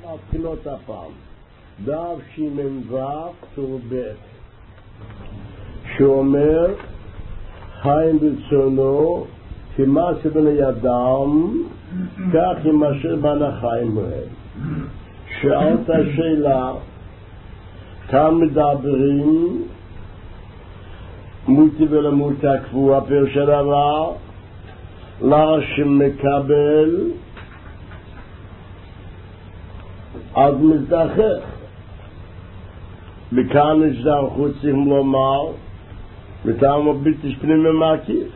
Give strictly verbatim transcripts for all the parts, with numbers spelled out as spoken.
מתחילות הפעם דף שימנזף תורבט שאומר חיים ברצונו כמה שבני אדם כך ימשך בן החיים מהם. שאלת השאלה כאן מדברים מותי ולמותי הקבוע פירוש הדבר למה שמקבל אז מזדחך וכאן הזדחכות צריכים לומר מטעם הבלתי פנימי מקיף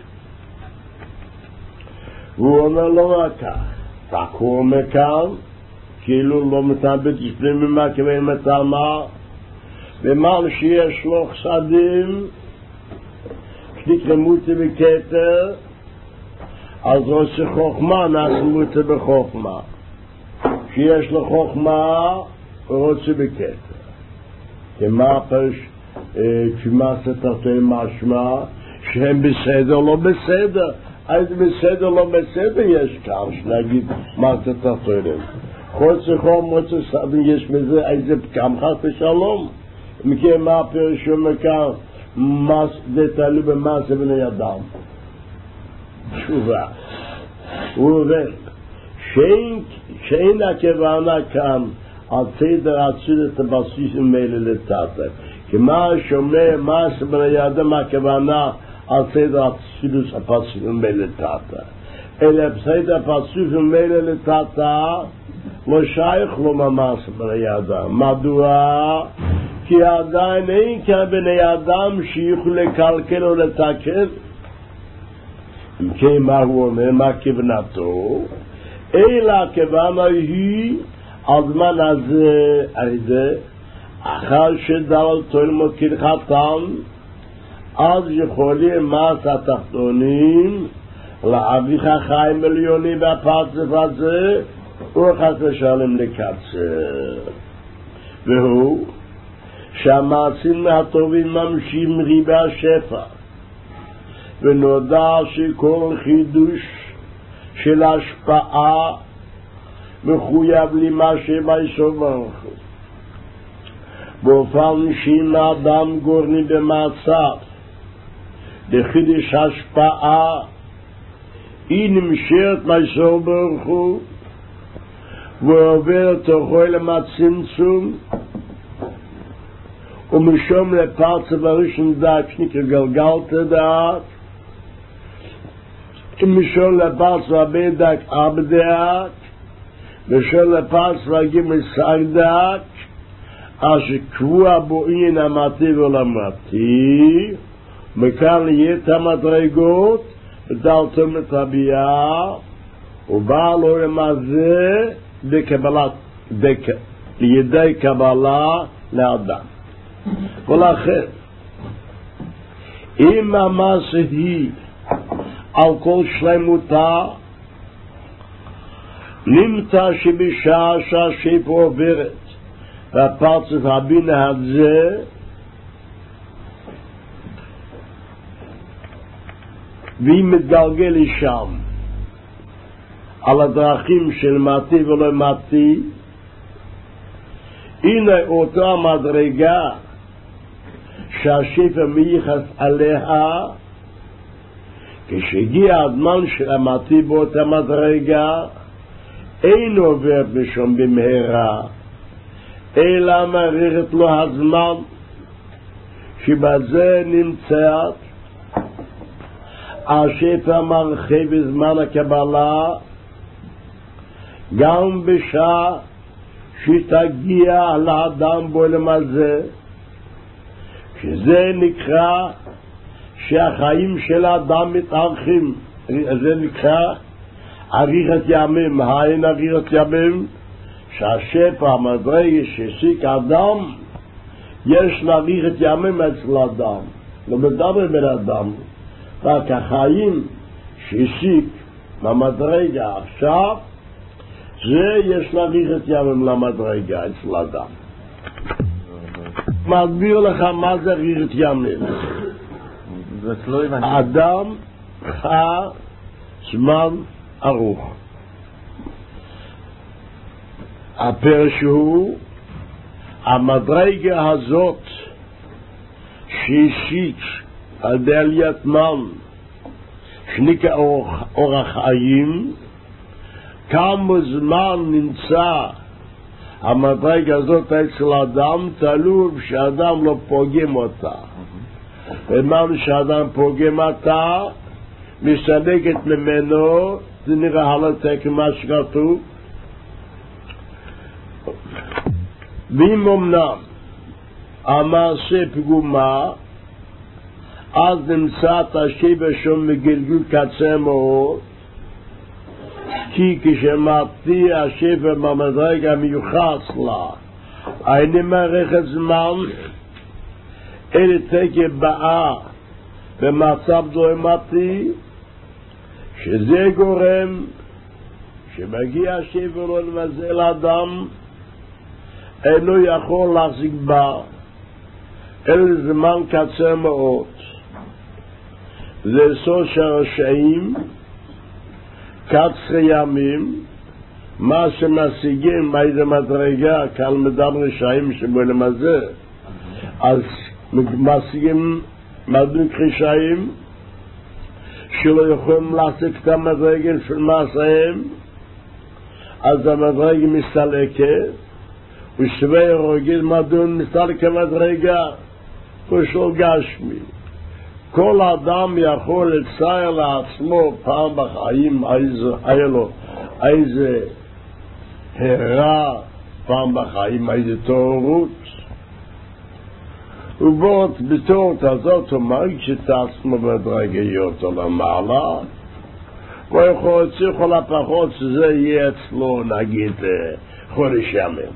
והוא אומר לא רק כך רק הוא אומר כאן כאילו לא מטעם בלתי פנימי מקיף אין מטעמה ומה שיש לו חסדים שנקרא מותי וכתר אז רוצה חוכמה נעשה מותי בחוכמה שיש לו חוכמה רוצה בכתר כמה פרש כמה סתרתי משמע שהם בסדר לא בסדר אז בסדר לא בסדר יש כאן שנגיד מה סתרתי להם חוצה חום רוצה סתם יש מזה איזה פקם חס ושלום מכיר מה פרש אומר כאן זה תלוי במעשה בני אדם תשובה הוא אומר שאין, שאין הכוונה כאן על סדר עציר את הבסיסים האלה לטאטה כמה שאומר מעשה בני אדם הכוונה על סדר עציר את הבסיסים האלה לטאטה אלא בסדר הבסיסים האלה לטאטה לא שייך לו ממעשה בני אדם מדוע? כי עדיין אין כאן בני אדם שיוכלו לקלקל או לתקן אם כן מה הוא אומר, מה כוונתו אלא הכוונה היא על זמן הזה על זה אחר שדל תולמות כלחתם אז יכולים מס התחתונים להביך החיים עליונים והפרצף הזה וחס ושלום לקצר והוא שהמעשים הטובים ממשיכים ריבה השפע ונודע שכל חידוש של השפעה מחויב למה שבייסו ברוך הוא באופן שאם האדם גורני במצב לחידוש השפעה היא נמשרת בייסו ברוך הוא ועובר תוכו למצמצום ומשום לפרצה בראשון דעת שנקרא גלגלת דעת ומשום לפרצה רבי דעת ארבע דעת ושום לפרצה רגיל מסער דעת אשר קבוע בו עניין אמתי ולמתי מכאן ליית המדרגות ודלתו מטביעה ובא לו למזה בקבלת לידי קבלה לאדם ולכן אם המעשה היא על כל שלמותה נמצא שבשעה שהשפע עוברת והפרצף הבינה הזה והיא מתגלגל לשם על הדרכים של מתי ולא מתי הנה אותה מדרגה שהשפע מייחס עליה כשהגיע הזמן של המתי באותה מדרגה אין עובר בשום במהרה אלא מערכת לו הזמן שבזה נמצאת השפע מרחיב בזמן הקבלה גם בשעה שתגיע לאדם בעולם הזה שזה נקרא שהחיים של האדם מתארכים זה נקרא אריכת ימים האין אריכת ימים שהשפע המדרגה שהשיק האדם יש לה אריכת ימים אצל האדם לא מדבר בין האדם רק החיים שהשיק במדרגה עכשיו זה יש לה אריכת ימים למדרגה אצל האדם מסביר לך מה זה אריכת ימים האדם חי זמן ארוך הפרש הוא המדרגה הזאת שישית על די עליית מן שנקרא אורח חיים, כמה זמן נמצא המדרגה הזאת אצל אדם, תלוי שאדם לא פוגם אותה. ומה שאדם פוגם אותה מסלקת ממנו, זה נראה הלתק מה שכתוב. ואם אמנם המעשה פגומה, אז נמצא תשיב שם מגלגול קצה מאוד, כי כשמעתי השפע במדרגה מיוחס לה, איני מערכת זמן, אלה תקף באה במצב דרמטי, שזה גורם שמגיע השפע לא למזל אדם, אינו יכול להחזיק בה, אלא זמן קצר מאוד. זה סוד שהרשעים, קצרי ימים, מה שמשיגים באיזה מדרגה, כאן מדם רשעים שבו למזה, אז משיגים מדוק רשעים, שלא יכולים להשיג את המדרגה של מעשיהם, אז המדרגה מסתלקת, ושווה רגיל מדון מסתלק המדרגה, ושל גשמי. כל אדם יכול לצייר לעצמו פעם בחיים איזה, היה לו איזה הרע, פעם בחיים איזה תאורות. ובאות בתאורת הזאת הוא מרגיש את עצמו בדרגיות או למעלה, והוא יכול להצליח על הפחות שזה יהיה אצלו נגיד חודש ימים.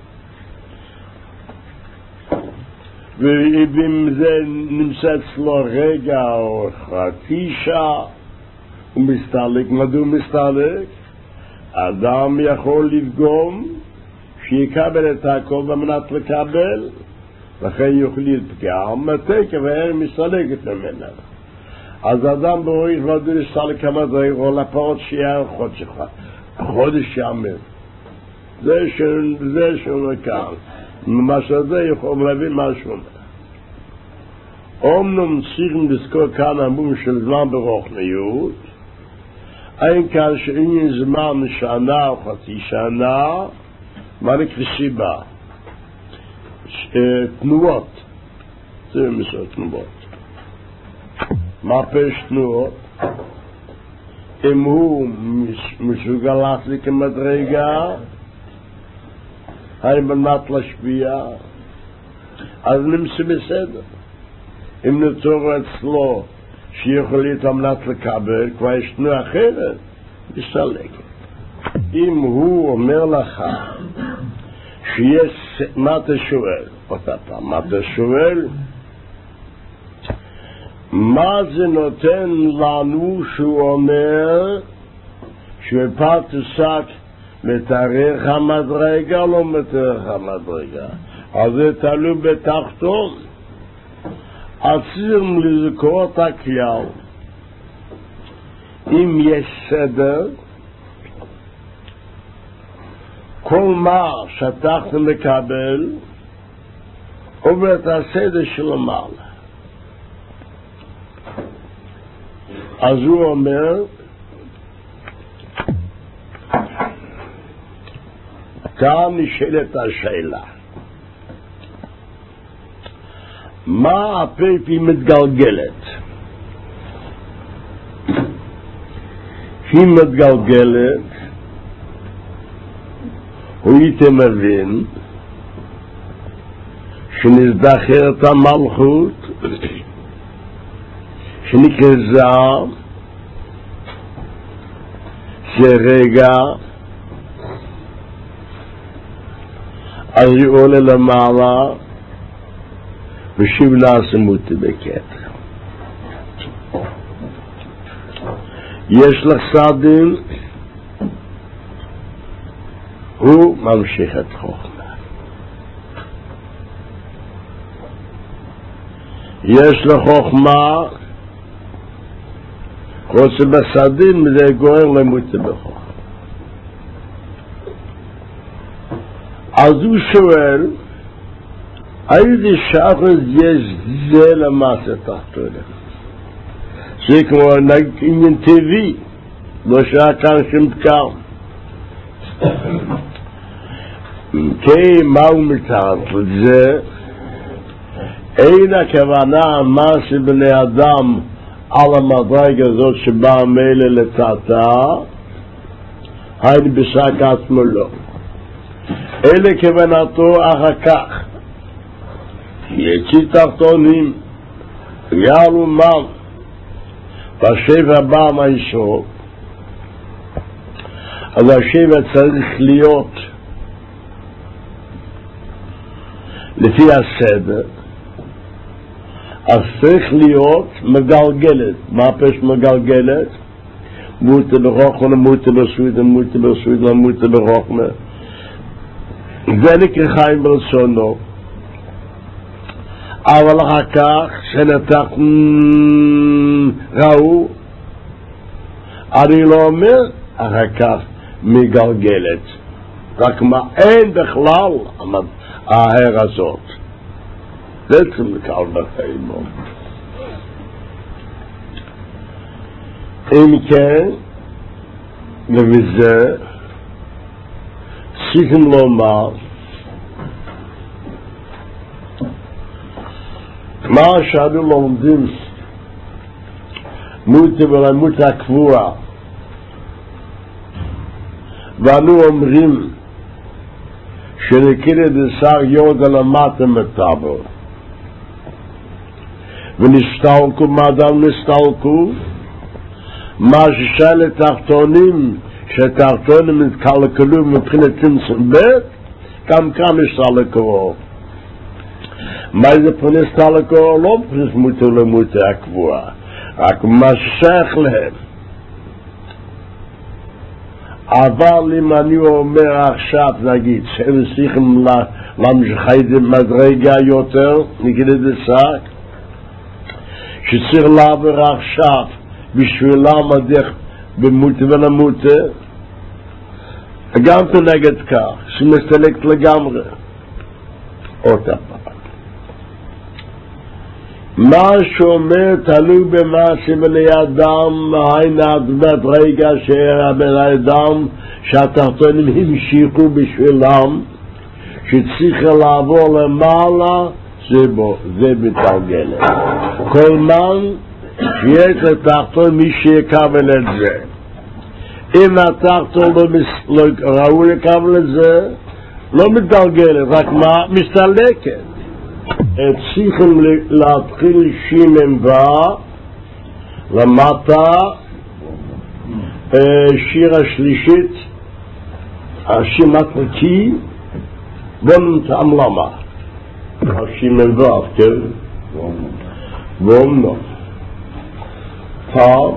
ואם זה נמצא אצלו רגע או חצי שעה, הוא מסתלק. מדוע הוא מסתלק? אדם יכול לפגום שיקבל את הכל במנת לקבל, לכן יוכל להתפגם, מתקה והר מסתלקת ממנה. אז אדם ברואי מדוע להסתלק המדרג, או לפחות שיהיה חודש אחד, חודש ימים. זה שהוא מכאן. מה שזה יכול להבין משהו. אומנם צריכים לזכור כאן המום של זמן ברוחניות, אין כאן שאין זמן שנה או חצי שנה, מה נקרא סיבה? תנועות. זה מסורת תנועות. מה פש תנועות? אם הוא מסוגל להחזיק המדרגה, האם בנת להשפיע, אז נמצא בסדר. אם נצור אצלו שיכול להיות המנת לקבל, כבר יש תנועה אחרת, מסתלקת. אם הוא אומר לך שיש, מה אתה שואל? אותה פעם, מה אתה שואל? מה זה נותן לנו שהוא אומר שבפת תסק מתארך המדרגה, לא מתארך המדרגה. אז זה תלוי בתחתון. עצים לזכור את הכלל. אם יש סדר, כל מה שתחתון לקבל, עובר את הסדר של המעלה. אז הוא אומר, כאן נשאלת השאלה, מה הפרפי מתגלגלת? היא מתגלגלת, הוא הייתי מבין שנזדחר את המלכות שנקרזה שרגע אז היא עולה למעלה ושיב לעצמות בקטע. יש לך סעדים, הוא ממשיך את חוכמה. יש לך חוכמה, רוצה בסעדים זה גורר למות בחוכמה. אז הוא שואל, איזה שחס יש זה למעשה תחתונה? זה כמו עניין טבעי, לא שהיה כאן שום פקר. כי מה הוא מתארת לזה? אין הכוונה מעשה בני אדם על המדרגה הזאת שבאה מילא לטאטה, היינו בשק עצמו לא. אלה כוונתו אחר כך. יציא תחתונים, יעלו מם, והשבע בא מהישור, אז השבע צריך להיות לפי הסדר, אז צריך להיות מגלגלת. מה פש מגלגלת? מוטה ברוחמה, מוטה בסוידה, מוטה בסוידה, מוטה ברוחמה. זה נקרא חיים ברצונו. אבל אחר כך שנתח ראו, אני לא אומר אחר כך מגלגלת, רק מה אין בכלל ההר הזאת. זה צמקל בחיים. אם כן, ובזה צריכים לומר מה שאנו לומדים מוטה ולמות הקבועה, ואנו אומרים שנקרא דשר יוד על המטה מטאבו ונסתלקו, מה אדם נסתלקו? מה ששאל לתחתונים, שתחתונים התקלקלו מבחינת צמצום בית, גם כאן נסתלקו. מה זה פרנס תלקו? לא פרנס מוטה ולמוטה הקבועה, רק משך להם. אבל אם אני אומר עכשיו, נגיד, שהם צריכים להמשיך מדרגה יותר, נגיד את זה שק, שצריך לעבור עכשיו בשבילם הדרך במוטה ולמוטה, גם תנגד כך, שמסתלקת לגמרי. אותה פעם. מה שאומר תלוי במה שבני אדם, היינה עד רגע שהבני אדם שהתחתונים המשיכו בשבילם, שצריך לעבור למעלה, זה בו, זה בתרגלת. כל מן שיש לתחתון מי שיקבל את זה. אם התחתון לא ראו לקבל את זה, לא מתרגלת, רק מה? מסתלקת. צריכים להתחיל שיממבה למטה, שיר השלישית, השימת נקי, בוא נטעם למה. השיממבה, כן? ואומנו. טוב,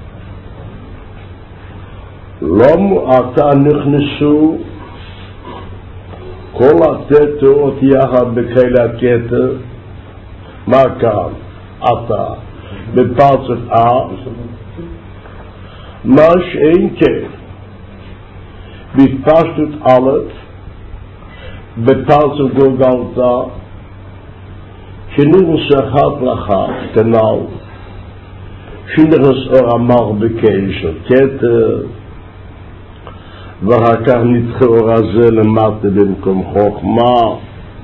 לא אתה נכנסו כל התתות יחד בקהילת כתר, מה כאן? אתה, בפרצת אה, מה שאין כן, בפשטות א', בפרצת גולגלתה, שנכנס אחד לאחד, כנ"ל, שנכנס אור אמר בקהיל של כתר, ואחר כך נדחה אור הזה למטה במקום חוכמה,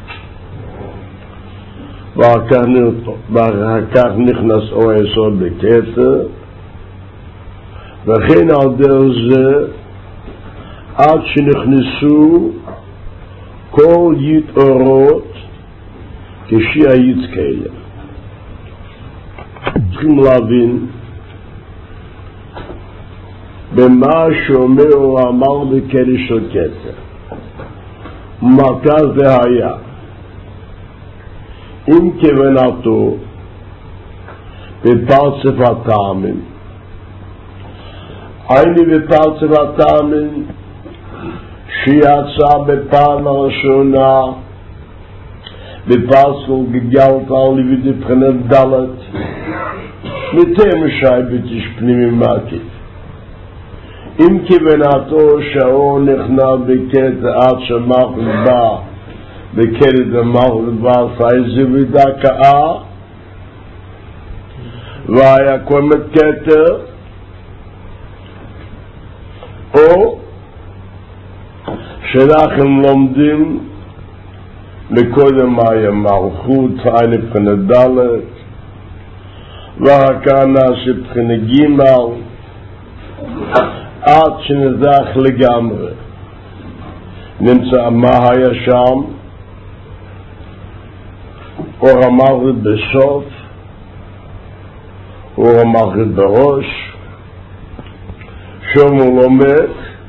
ואחר כך נכנס אור היסוד בכתר, וכן על דרך זה עד שנכנסו כל י' אורות כשיהיה י' כאלה. צריכים להבין במה שאומר הוא אמר בקהיל של כתר, מרכז והיה. אם כוונתו בפרצף הטעמים, היינו בפרצף הטעמים שיצא בפעם הראשונה בפרצף גגלת על ליבי דבחנת דלת, מתי משי בתש פנימי מקיף. אם כוונתו שהאור נכנע בקטע עד שמלכות בא בקטע דמלכות בא עשה זיווי דקה והיה קומת קטע או שאנחנו לומדים מקודם היה מלכות היינו בחינה ד' ואחר נעשה בחינה ג' עד שנזך לגמרי. נמצא מה היה שם אור המלכות בסוף, אור המלכות בראש. שם הוא לומד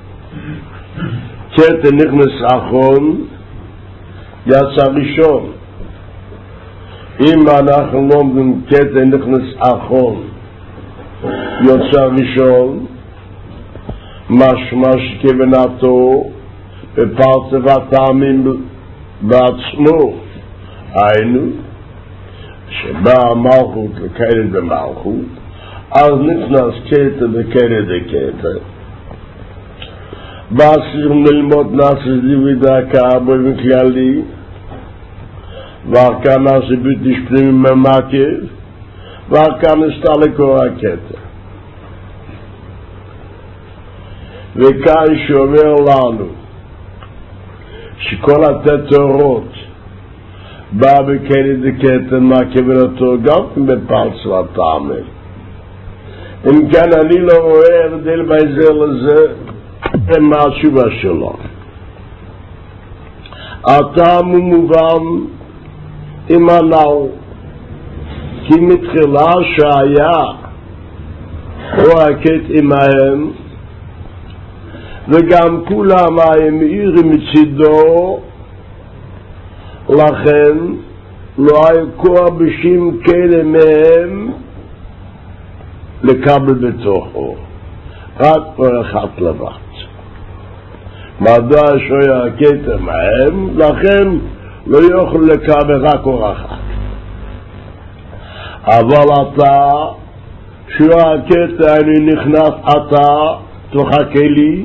קטע נכנס אחרון יצא ראשון. אם אנחנו לומדים קטע נכנס אחרון יצא ראשון, משמע שכוונתו בפרצה והטעמים בעצמו, היינו שבא המלכות לקטע במלכות, אז נכנס קטע בקטע דקטע. באסיר ללמוד נעשה זיווי דקה באופן כללי, ואחר נעשה ביטוש פנימי ממקיף, ואחר נסתה לקרוא הקטע. וכאן שאומר לנו שכל התתורות בא בקטע דקטע מה כוונתו גם בפרצה והטעמים. אם כן אני לא רואה הבדל בהסבר לזה מה התשובה שלו. הטעם הוא מובן עם הנ"ל, כי מתחילה שהיה רועקת עמהם וגם כולם הם מאירים מצידו, לכן לא היה כוח בשם כאלה מהם לקבל בתוכו, רק אור אחד לבד. מדע שהיה הקטע מהם, לכן לא יוכל לקבל רק אור אחד. אבל אתה, שהוא הקטע, אני נכנס אתה, תוך הכלי,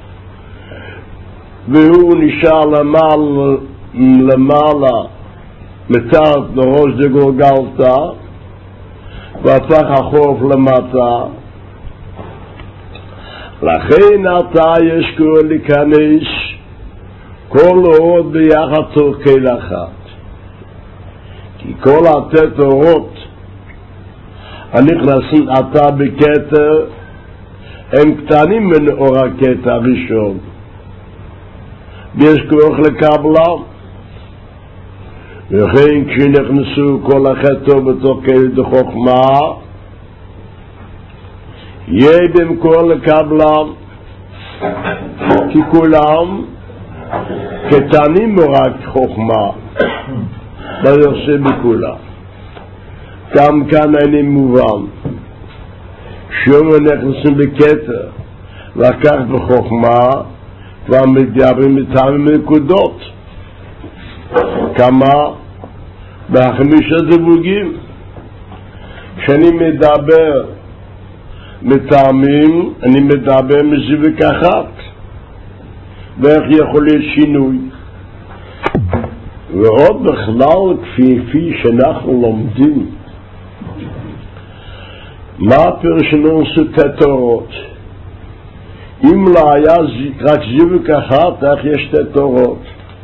והוא נשאר למעלה, למעלה מתחת לראש דגולגלתא, והפך החוף למטה. לכן אתה יש קורא להיכנס כל אורות ביחד תוך כל אחת, כי כל התת אורות הנכנסים אתה בקטע הם קטנים מן אור הקטע הראשון, ויש כוח לקבלם. וכן כשנכנסו כל החטא בתוך כלי חוכמה יהיה במקור לקבלם, כי כולם קטנים רק חוכמה ויוצא בכולם. גם כאן אני מובן שום נכנסים בקטע לקח בחוכמה כבר מדברים מטעמים נקודות כמה בחמישה דיווגים. כשאני מדבר מטעמים אני מדבר מזיווק אחת, ואיך יכול להיות שינוי. ועוד בכלל כפי שאנחנו לומדים מה פרשנו תתורות, אם לא היה רק זיווק אחת איך יש תתורות?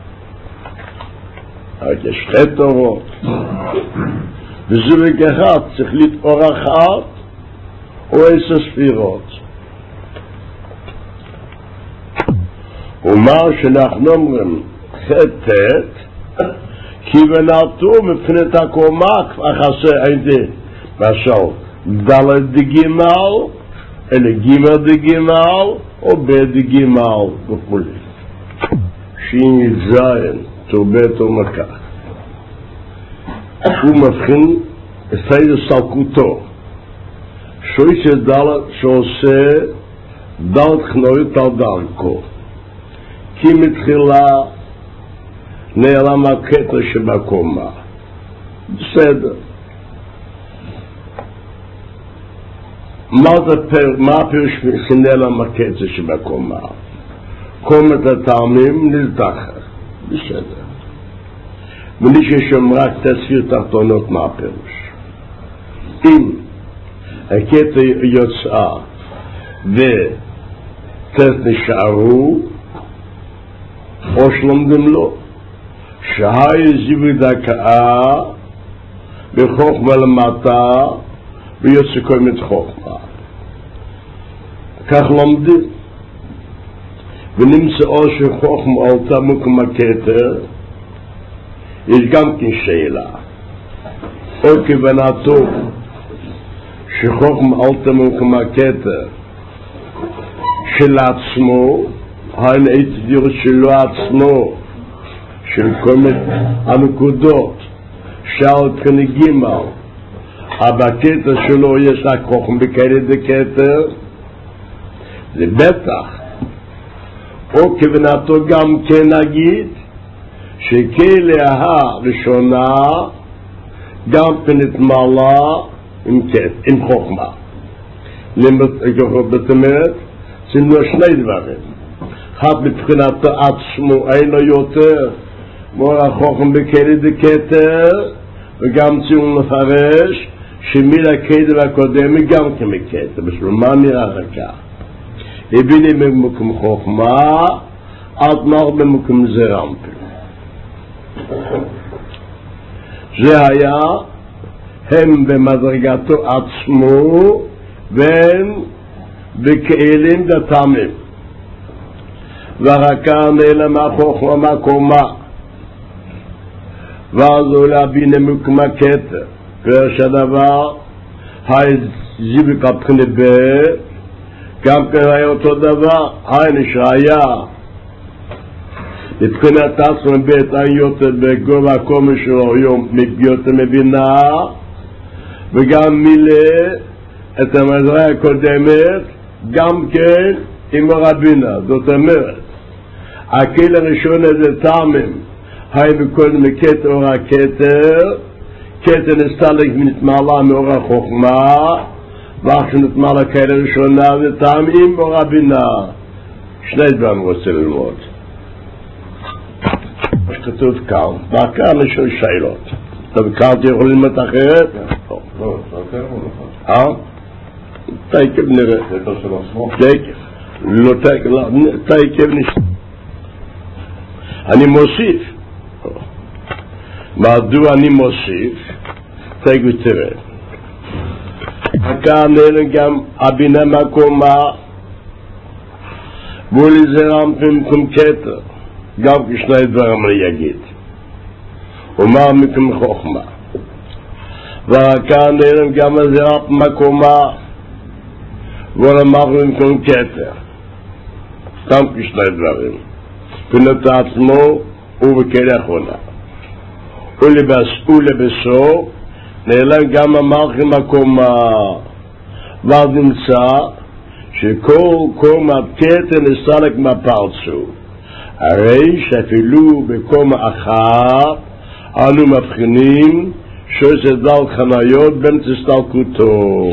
רק יש תתורות וזיווק אחד צריך להיות אור אחת או עשר ספירות. ומה שאנחנו אומרים חטאת כיוונתו מבחינת הקומה החסר הייתי משל דלת דגימל אלה גימל דגימל או בית דגימל וכו'. שין זין תורבט ומקח הוא מבחין סייד סלקותו שוי שדלת שעושה דלת חנויות על דרכו, כי מתחילה נעלם הקטע שבקומה. בסדר. מה הפירוש סינל המקצה שבקומה? קומת הטעמים נלתחת, בסדר. בלי ששום רק תסביר תחתונות מה הפירוש. אם הקטע יוצאה ותת נשארו, או שלומדים לו, שהי זיווי דקאה בחוכמה למטה ויוצא קומת חוכמה. כך לומדים. ונמצא או שחוכמה עלתה מוקם הכתר, יש גם כן שאלה. או כוונתו שחוכמה עלתה מוקם הכתר של עצמו, הן התדיר שלו עצמו, של קומת הנקודות, שעל כנגימה, אבל הכתר שלו יש רק חוכמה בכאלה דקתר, זה בטח. או כוונתו גם כן נגיד שכאלה הראשונה גם כן התמלא עם, עם חוכמה. זאת אומרת, זה לא שני דברים. אחד מבחינתו עצמו אין לו יותר מור החוכמה בכאלה דקתר, וגם ציון לפרש שמילה הכתר הקודמת גם כן מכתר. בשביל מה נראה רכה? הבינים במקום חוכמה, עד נח במקום זרמפל. זה היה הם במדרגתו עצמו, והם בכאלים דתמים. ורקה נעלם החוכמה מקומה, ואז הוא להבין במקום הכתר. פרש הדבר, הזיבק הבחנה ב... גם כן היה אותו דבר, היינו שהיה מבחינת עצמו בית היותר בגובה הקומי שלו יום יותר מבינה, וגם מילא את המדרגה הקודמת גם כן עם הרבינה. זאת אומרת, הכלי הראשון הזה טעמים, היינו קודם מכתר אור הכתר, כתר נסתלק ונתמלא מאור החוכמה, ואחר נתמלא כאלה ראשונה וטעמים אור הבינה. שני דברים רוצה ללמוד. מה שכתוב כאן, בעיקר לשאול שאלות. אתה בכלל אתה יכול ללמוד אחרת? לא, אתה יכול לך. אה? תקף נראה. זה של עצמו? תקף. לא תקף, תקף נשאר. אני מוסיף. מדוע אני מוסיף? תקף תראה. כאן נראה גם הבינה מקומה, בולי זרם במקום כתר, גם כשני דברים יגיד. ומה מקום חוכמה. וכאן נראה גם הזרם מקומה, ולמח במקום כתר, גם כשני דברים. פנות עצמו ובכאלה אחרונה. ולבסוף, נעלם גם המלכי מקומה, ואז נמצא שכל קומת כתר נסתלק מהפרצוף. הרי שאפילו בקומה אחת אנו מבחינים שזה דל חניות בין תסתלקותו.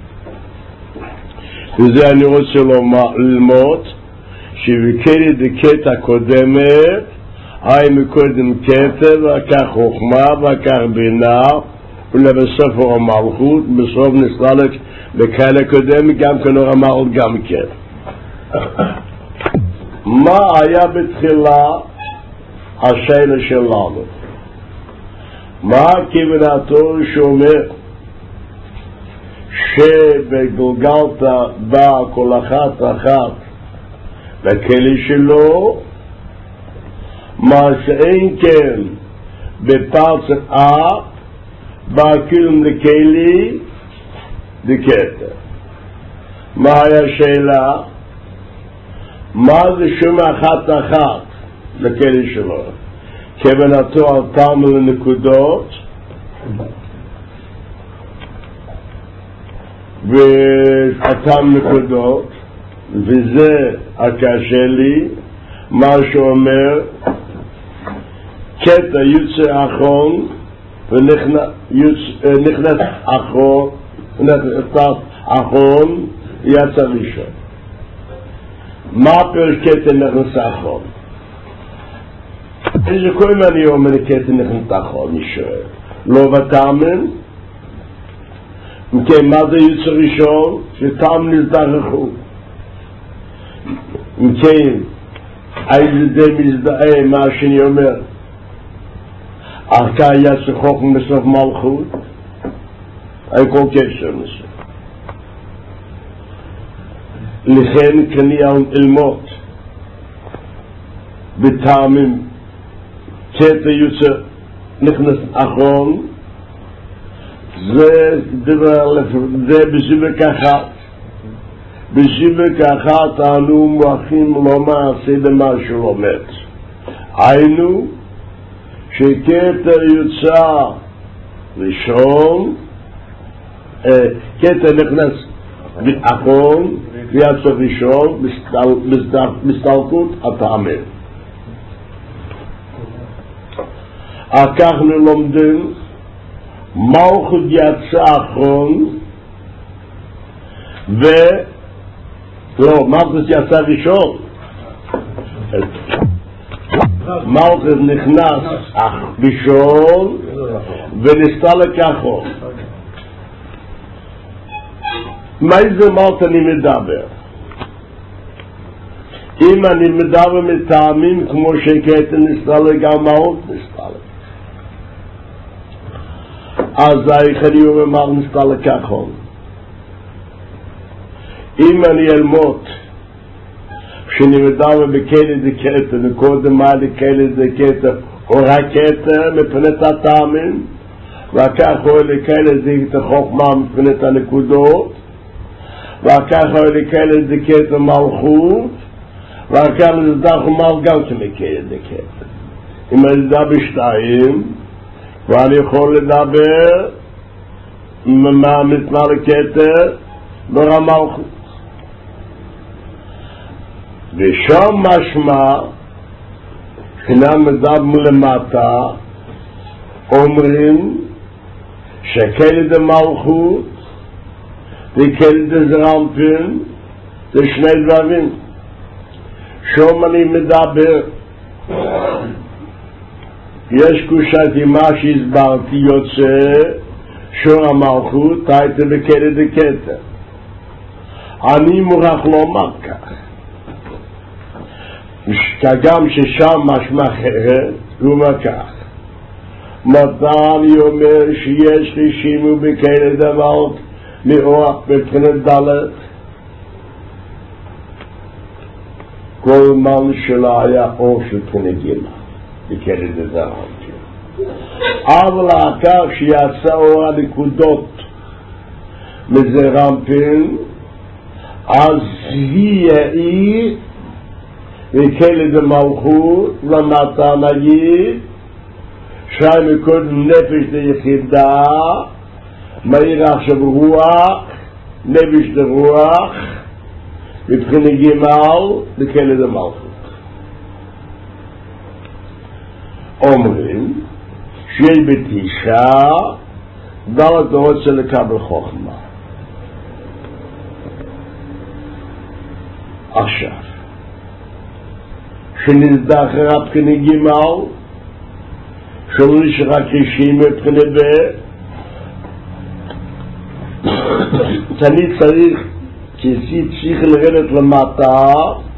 וזה אני רוצה ללמוד שבכאלה דקת הקודמת היי מקודם כתר וכך חוכמה וכך בינה, ולבסוף אור המלכות, בסוף נסתלק בכאלה קודם גם כן אור המלכות גם כן. מה היה בתחילה השאלה שלנו? מה כוונתו שאומר שבגלגלת בא כל אחת אחת בכלי שלו, מה שאין כן בפרצת אף באקילם לכלי דקתר. מה היה השאלה? מה זה שום אחת אחת לכלי שלו? כוונתו על טעם לנקודות והטעם נקודות, וזה הקשה לי מה שאומר קטע יוצא אחרון ונכנס אחרון, אחרון יצא ראשון. מה פירוש כתר נכנס אחרון? איזה כל אני אומר כתר נכנס אחרון, אני שואל. לא ותאמן? אם כן, מה זה יצא ראשון? שתם נזדרכו. אם כן, איזה די מזדהה מה שאני אומר. אך כאן יצא חוכם בסוף מלכות, אין כל קשר לזה. לכן כני אלמות בטעמים כתר יוצא נכנס אחרון, זה דבר, זה בזיבק אחת. בזיבק אחת אנו מועכים לא מעשה במה שלומד. היינו שכתר יוצא ראשון, כתר נכנס אחרון ויצא ראשון בסתלקות הטעמים. אחר כך לומדים מלכות יצא אחרון ו... לא, מלכות יצא ראשון. מלכות נכנס ראשון ונסתלק אחרון. מה זה מלכות אני מדבר? אם אני מדבר מטעמים כמו שכתר נסתלק גם מלכות נסתלק. אז אני אומר מה נסתלק אחרון. אם אני אלמות שאני מדבר בכתר דקתר וקודם מה לכתר דקתר או רק כתר מפנת הטעמים ואחר כך הוא לכתר דקתר חוכמה מפנת הנקודות ואחר כך הוא לכתר דקתר מלכות ואחר כך לזדח ומל גם כמכתר דקתר. אם אני מדבר בשתיים ואני יכול לדבר מה מתנה לכתר ברמלכות ושם משמע כנם מדבר למטה אומרים שכלד המלכות וכלד הזרמפין זה שני דברים. שם אני מדבר יש קושתי מה שהסברתי יוצא שור המלכות הייתה בכלד הכתר. אני מוכרח לומר כך כגם ששם משמע אחרת הוא אומר כך מתי אני אומר שיש חישימו בכלד המלכות מאוח בבחינת דלת כל מן שלה היה אור של בחינת גימה בכלד הזרמפין אבל אחר שיצא אור הנקודות מזרמפין אז היא היא וכלד המלכות למטה נגיד שי מקודם נפש ליחידה מהיר עכשיו רוח נפש לרוח מבחינת גמל בכלד המלכות. אומרים שיש בתשעה דלת רוצה לקבל חוכמה. עכשיו שנזדחר הבחינת גמל שלא נשאר קרישים מבחינת ב' אני צריך כסי צריך לרדת למטה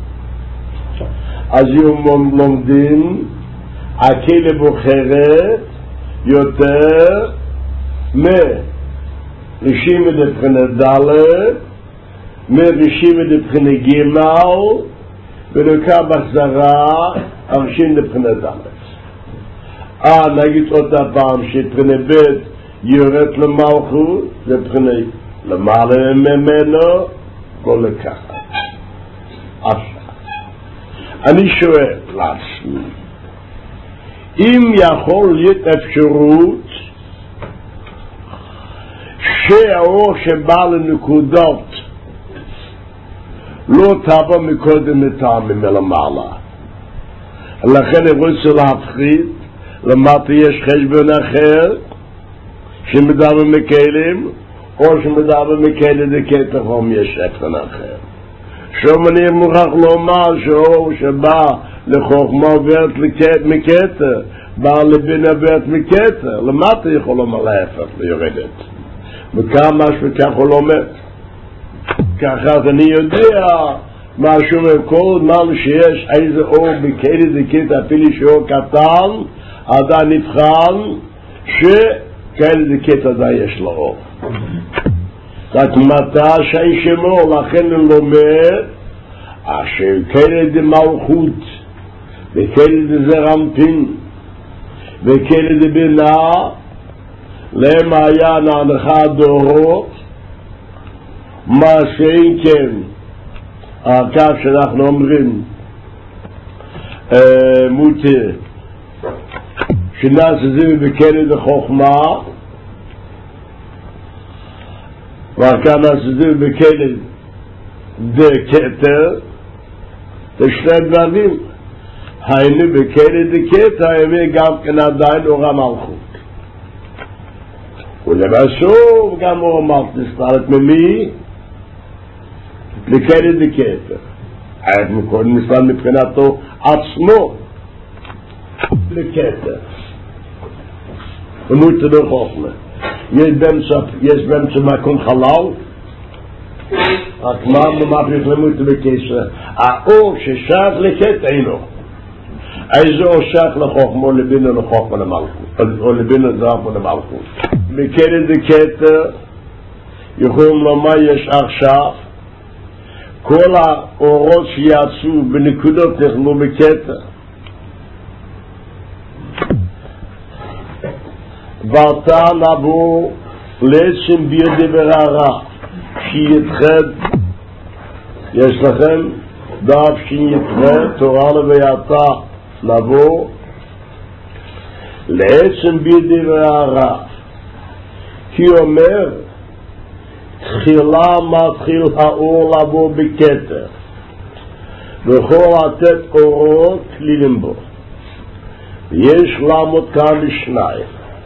אז יום לומדים הכלב בוחרת יותר מרשימת לבחינת ד' מרשימת לבחינת ג' ולוקה בחזרה הרשים לבחינת ד'. אה, נגיד אותה פעם שבחינת ב' יורד למלכות זה בחינת למעלה ממנו כל לקחת. עכשיו אני שואל לעצמי אם יכול להיות אפשרות שהאור שבא לנקודות לא טבע מקודם מטעמים מלמעלה לכן אני רוצה להפחיד למטה יש חשבון אחר שמדבר מכלים או שמדבר מכאלה דקטע חום יש אפן אחר. שום אני מוכרח לומר שאור שבא לחוכמה עוברת מקטע, בא לבינה עוברת מקטע, למטה יכול לומר להפך ויורדת. וכמה שכך הוא לומד. ככה אני יודע משהו מכל זמן שיש איזה אור בכאלה דקטע, אפילו שאור קטן, עדיין נבחן שכאלה דקטע עדיין יש לו אור. רק מטה שישמור, לכן הוא לומד אשר כאלה דמלכות וכאלה דזרמפין וכאלה דבינה למעיין ההנחה הדורות, מה שאין כן הקו שאנחנו אומרים מוטה שנעשה זה בכאלה דחוכמה וכאן נעשה בכאלה דקטר, תשני דברים. היינו בכאלה דקטר, היינו גם כן עדיין אור המלכות. ולבסוף גם אור המלכות נסתרת ממי? בכאלה דקטר. היית מקודם נסתר מבחינתו עצמו לקטר. ומותר בחוכמה. יש באמצע מקום חלל, רק מה ממפריך למות בקשר? האור ששייך לקטע אינו. איזה אור שייך לחוכמה, לבינה לחוכמה למלכות, או לבינה זרפה למלכות. בכאלה דקטע יכולים לומר יש עכשיו כל האורות שיעשו בנקודות יכלו בקטע. ועתה נבוא לעצם בידי בררה שיתחד, יש לכם דף שיתחד תורה לביתה, נבוא לעצם בידי בררה כי אומר תחילה מתחיל האור לבוא בקטע וכל לתת אורות כלילים בו, יש לעמוד כאן בשניים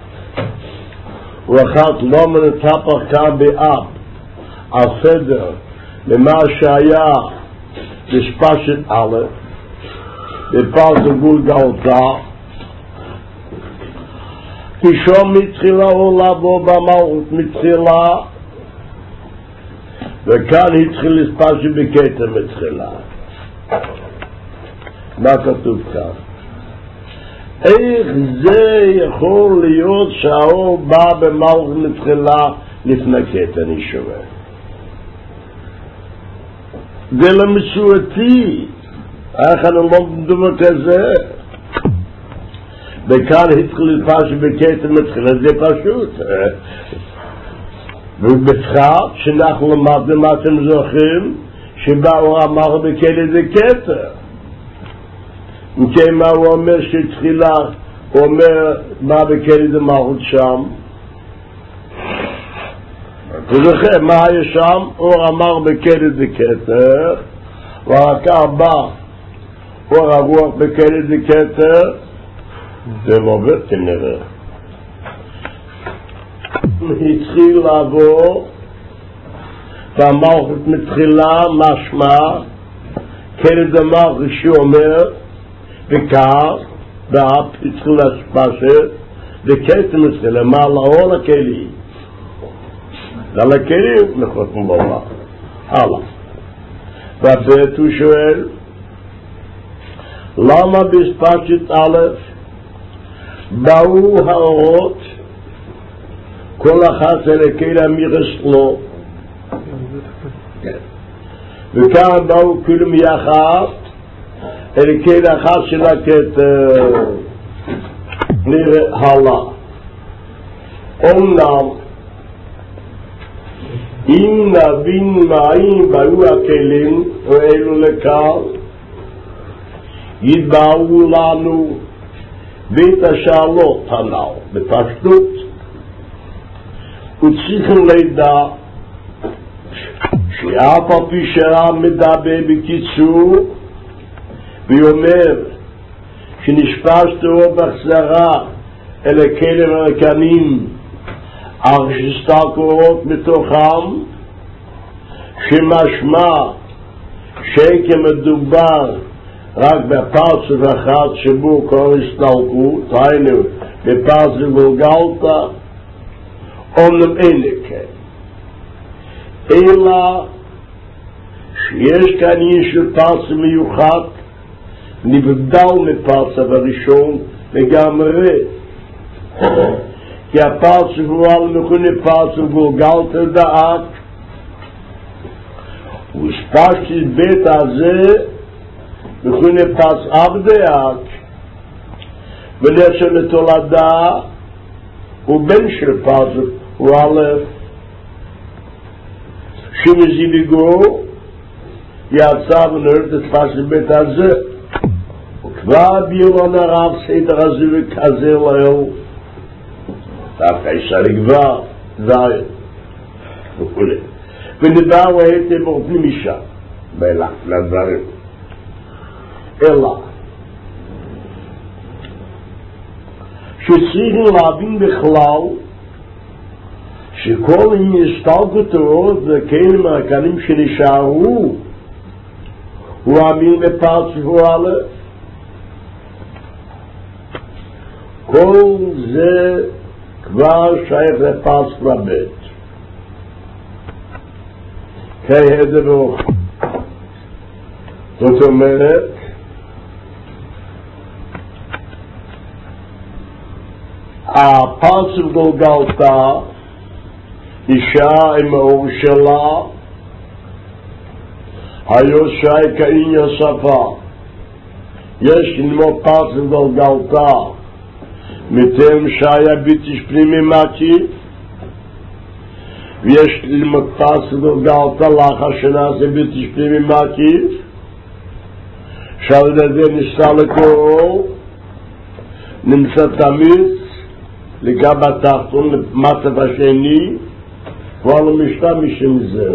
ואחת לא מנתפח כאן באב הסדר למה שהיה בשפשת א' בפרס גול גאותה, כי שום מתחילה אור לבוא במלכות מתחילה, וכאן התחיל לספשת בקטע מתחילה. מה כתוב כאן? איך זה יכול להיות שהאור בא במלכות מתחילה לפני קטע? אני שואל. זה למצואתי, איך אני לא מדבר כזה? וכאן התחיל לספשת בקטע מתחילה, זה פשוט. ובפרט שאנחנו למדנו, מה אתם זוכרים? שבאור אמר בכאלה זה קטע. וכמה הוא אומר שתחילה, הוא אומר מה בכאלה זה מלכות שם. ולכן מה היה שם? אור אמר בכאלה זה קטע, והרקע בא אור הרוח בכאלה זה קטע, זה לא עובד כנראה. התחיל לעבור והמלכות מתחילה משמע כאלה זה מלכות שאומר וכך ואף התחיל להספשת וקטע מתחילה מה לאור לכלי לכלי נכנסנו במה הלאה. והבית הוא שואל למה בספשת א' באו האורות כל אחת אלה כאלה אמירס לו וכאן באו כולם יחד אלה כאלה אחת שלה כתר נראה הלאה. אומנם אם נבין מהאים באו הכלים ואלו לקל יתבאו לנו בית השאלות הנאו בפשטות וצריכים לידע שאף על פי שהר"ם מדבר בקיצור ואומר שנשפשת אור בחזרה אל הכלב הרקנים אך שסתלקו מתוכם שמשמע שכמדובר רק בפרצוף אחד שבו כל הסתלקות, היינו בפרצוף גולגלתא, אומנם אין כן. אלא שיש כאן עניין של פרצוף מיוחד, נבדל מפרצוף הראשון לגמרי. כי הפרצוף הוא על מכונה פרצוף גולגלתא דעת, וספשתי בית הזה מכונה פרצוף אבדעת, ולשם לתולדה הוא בן של פרצוף, הוא א' שמזיליגו יצא ונרד את פרצוף בית הזה, וכבר ביולון הרב סדר הזה וכזה לאו דווקא ישר כבר זין וכו' ונדע והייתם אופנים אישה בלח לדברים אלא שצריכים להבין בכלל שכל אם הסתלקות הרעות וכאלה מהקנים שנשארו הוא אמין בפרצוף א' כל זה כבר שייך לפרצוף לבית כהדרו זאת אומרת הפרצוף גולגלתא אישה עם האור שלה היו שי כאין יוספה יש ללמוד פרצוף גולגלתא מתם שהיה ביטיש פנימי מקיף ויש ללמוד פרצוף גולגלתא לאחר שנעשה ביטיש פנימי מקיף שעל ידי נסתלקו אור נמצא תמיד לגבי התחתון למצב השני כבר לא משתמש עם זה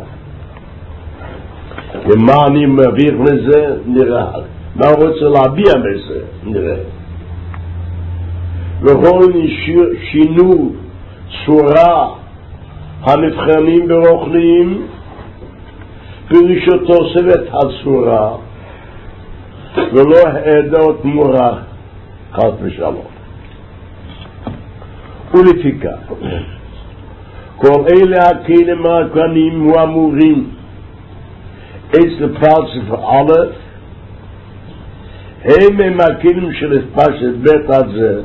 ומה אני מביך לזה נראה מה הוא רוצה להביע בזה נראה וכל שינו צורה הנבחנים ברוכלים פירושו תוספת הצורה ולא העדות מורה חס ושלום ולפיכך כל אלה הכלים הכהנים ואמורים אצל פרצוף א' הם הם הכלים של פרצוף ב' הזה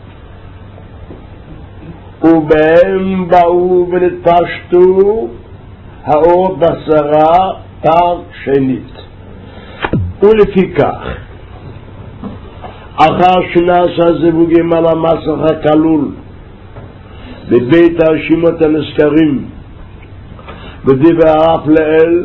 ובהם באו ונתפשטו האור בשרה פעם שנית ולפיכך אחר שנעשה זיווגים על המסך הכלול בבית הרשימות הנזכרים בדברי הרב לאל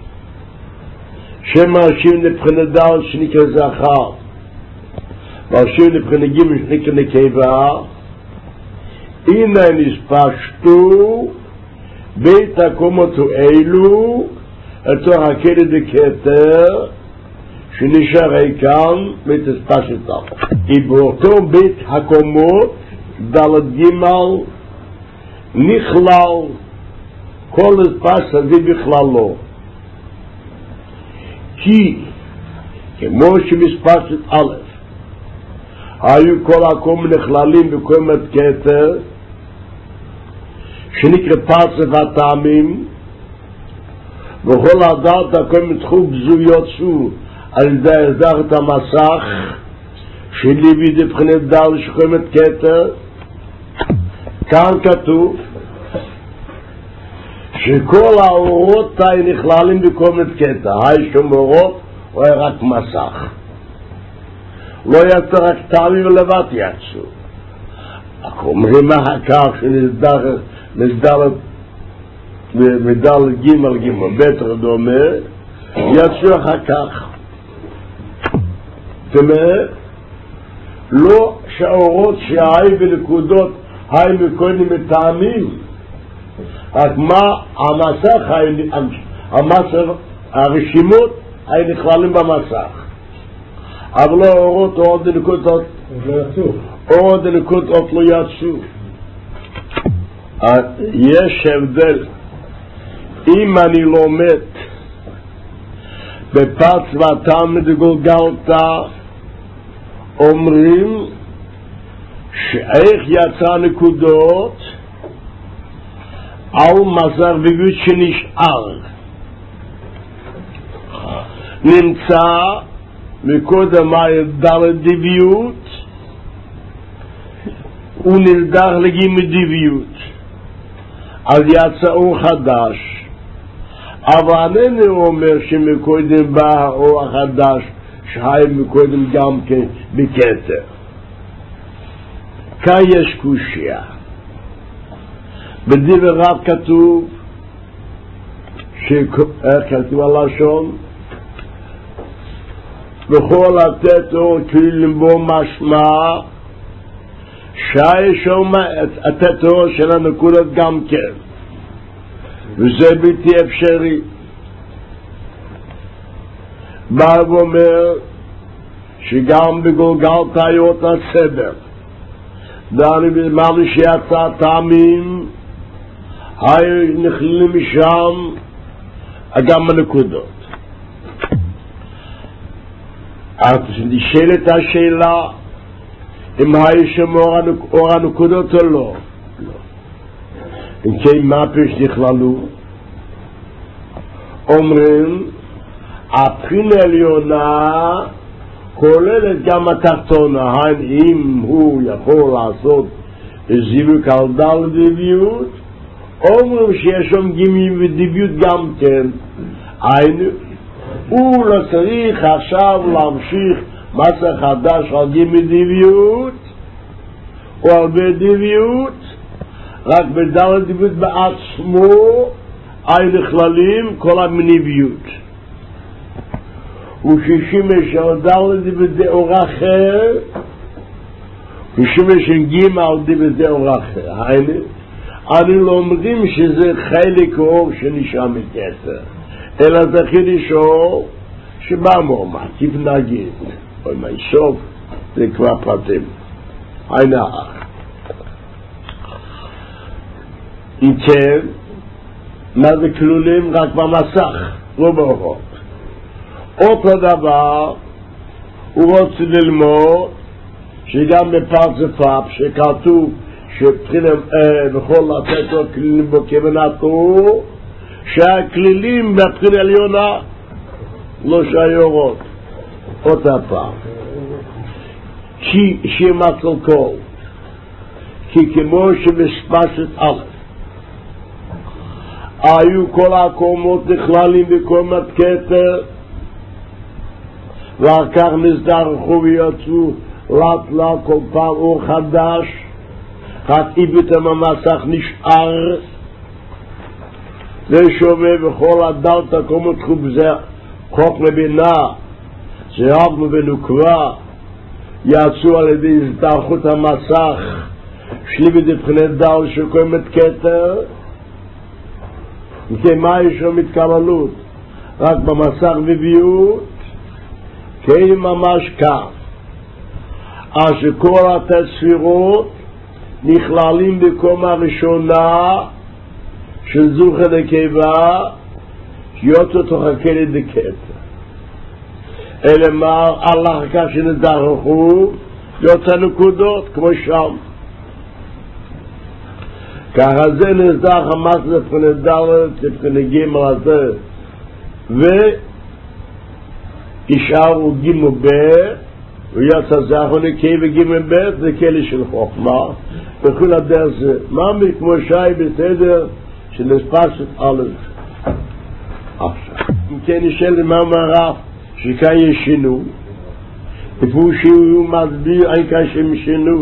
שמרשים לבחינת דל שנקרא זכר מרשים לבחינת ג' שנקרא נקבה הנה נספשתו בית הקומות האלו לתוך הכלא דקטר שנשאר כאן ותספשת באותו בית הקומות דלת ג' נכלל כל הספש הזה בכללו כי כמו שמספשת א' היו כל הקום נכללים בקומת כתר שנקרא פרצוף הטעמים וכל הדעת הקומת חוב זו יוצאו על ידי הסדרת המסך שליבי דבחינת דל שקומת כתר כאן כתוב שכל האורות האלה נכללים בקומת כתר היי שום אורות או רק מסך לא יצא רק טעמים ולבד יצאו אומרים אחר כך שנסדר נסדר מדל ג' ג' בטר דומה יצאו אחר כך זאת אומרת לא שהאורות שהי בנקודות היי מקודם מטעמים רק מה המסך המסך הרשימות היי נכללים במסך אבל לא האורות עוד נקודות עוד נקודות לא יצאו יש הבדל אם אני לומד בפת ותם גולגלתה אומרים שאיך יצא נקודות על מזר וגוד שנשאר נמצא מקודם דלת דיביות ונלדח לגימי דיביות אז יצא אור חדש אבל אינני אומר שמקודם בא האור החדש שהיה מקודם גם כן בקטר כאן יש קושיה בדבר רב כתוב שכתוב הלשון בכל לתת אור כלילים בו משמע שהיה שומע לתת אור של הנקודות גם כן וזה בלתי אפשרי בא ואומר שגם בגולגלתה היה אותה סדר דני בזמן שיצא טעמים היו נכללים משם גם הנקודות אז נשאלת השאלה אם היו שם אור הנקודות או לא אם כן מה פש נכללו אומרים הבחינה עליונה כוללת גם התחתונה אם הוא יכול לעשות זיווג על דל דיביות אומרים שיש שם גימי ודיביות גם כן היינו הוא לא צריך עכשיו להמשיך מסע חדש על גימי דיביות או על בדיביות רק בדל דיביות בעצמו היו נכללים כל המניביות ושישימש על דל דיביות דאור אחר ושישימש גימי על דיביות דאור אחר היינו אני לא אומרים שזה חלק אור שנשאר מכתר אלא זה חידש אור שבא מורמה כיף נגיד או מה סוף זה כבר פרטים היינה אם כן מה זה כלולים רק במסך לא באורות אותו דבר הוא רוצה ללמוד שגם בפרצפאפ שכתוב שבחינים בכל לתת לו כלילים בו כוונתו שהכלילים בבחינה עליונה לא שהיורות אותה פעם כי שימצל כל כי כמו שמספשת א' היו כל הקומות נכללים בקומת כתר ואחר כך נזדרכו ויצאו לאט לאט כל פעם אור חדש רק איבתם המסך נשאר זה שווה וכל הדלת הקומות חוב זה חוק מבינה זהב ונוקבה יצאו על ידי הזדרכות המסך שלי בדבחני דל שקומת כתר וכמה יש לו מתקבלות רק במסך וביות כן ממש כך אז שכל התספירות נכללים בקומה ראשונה של זוכר נקבה שיוצא תוך הכלד דקטר אלא מה Allah כך שנדרכו יוצא נקודות כמו שם ככה זה נזדרך המס לפני דלת לפני גימל הזה וישארו גימל ב' ויצא זכו נקבה גימל ב' זה כלי של חוכמה וכל הדרך זה מה כמו שי בסדר שנספשת אלף עכשיו אם כן נשאל מה מרף שכאן יש שינוי איפה שהוא מסביר אין כאן שהם שינוי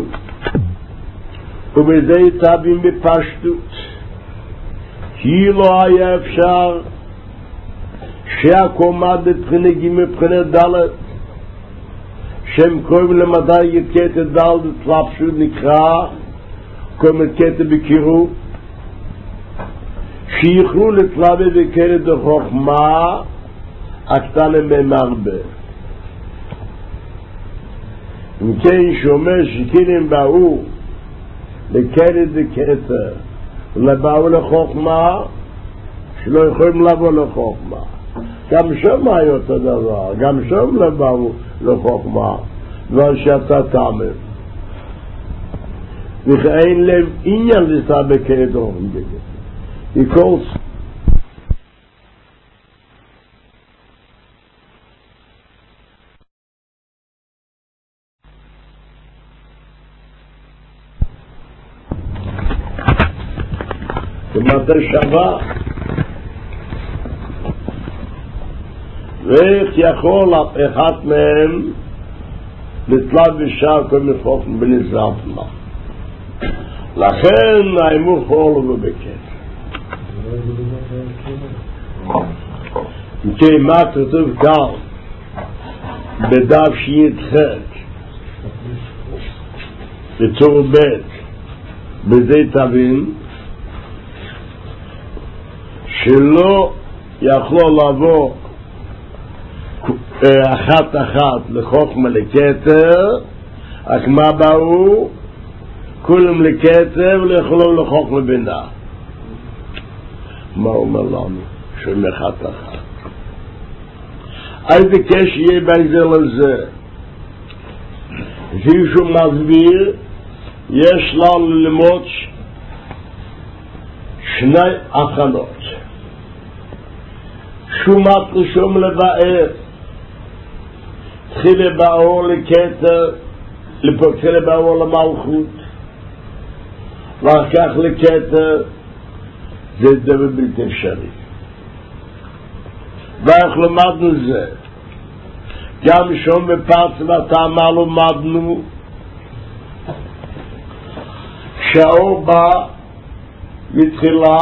ובזה יתאבים בפשטות כי לא היה אפשר שהקומה בבחינה גימל בבחינה דלת שהם קוראים למדי יקטע דלת פלפשות נקרא קוראים קטע בקירו שיוכלו לתלווה וקטע דחוכמה הקטנה ממרבה אם כן שאומר שכן הם באו לקטע דקטע לבאו לחוכמה, שלא יכולים לבוא לחוכמה. גם שם היה אותו דבר, גם שם לבאו לחוכמה, דבר שאתה תאמר. וכאין לב עניין לסבא כעדון בגלל. because כמעט שווה ואיך יכול אחד מהם לתלת בשער כל מפוך בנזרת מה לכן האמור חול ובבקר כי מה כתוב כאן בדף שיתחק בצור ב' בזה תבין שלא יכלו לבוא אחת אחת לחוכמה לכתר, רק מה באו? כולם לכתר ולכלום לחוכמה בינה. מה אומר לנו? שהם אחת אחת. אל בקש יהיה בהגזר לזה. לפי שהוא מסביר, יש לנו ללמוד שני הכנות. שומת רשום לבאר תחילה באור לכתר לפותחילה באור למלכות ואחר כך לכתר זה דבר בלתי אפשרי ואיך למדנו זה גם שום בפרץ ואתה למדנו כשהאור בא מתחילה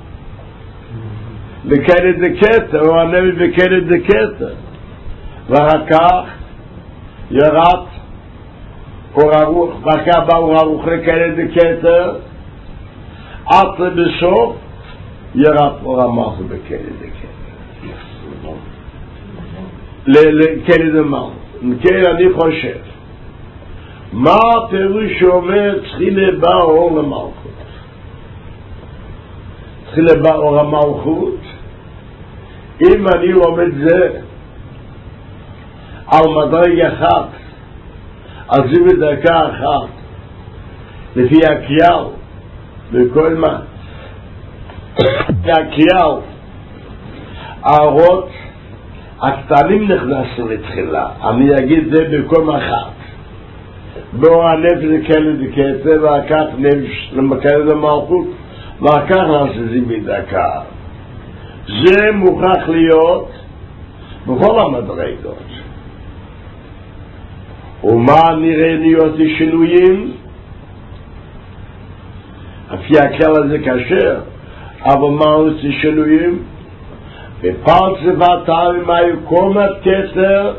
בקרת דקטר, או הנביא בקרת דקטר ואחר כך ירד אור הרוח, ואחר כך בא אור הרוח לקרת דקטר עד בסוף ירד אור המלכות בקרת דקטר לקרת המלכות. כן, אני חושב מה הפירוש שאומר תחילה בא אור למלכות? תחילה בא אור המלכות אם אני לומד זה על מדרג אחת על זה בדקה אחת לפי הכלל וכל מה הכלל האורות הקטנים נכנסו לתחילה אני אגיד זה בכל אחת באור הנפש לכאלה דקטר ואחר כך נפש למכאלה למלכות ואחר כך נעשה זה בדקה זה מוכרח להיות בכל המדרגות ומה נראה להיות שינויים לפי הכלל הזה קשר אבל מה רוצה שינויים בפרצה ואתרים היו קומת כתר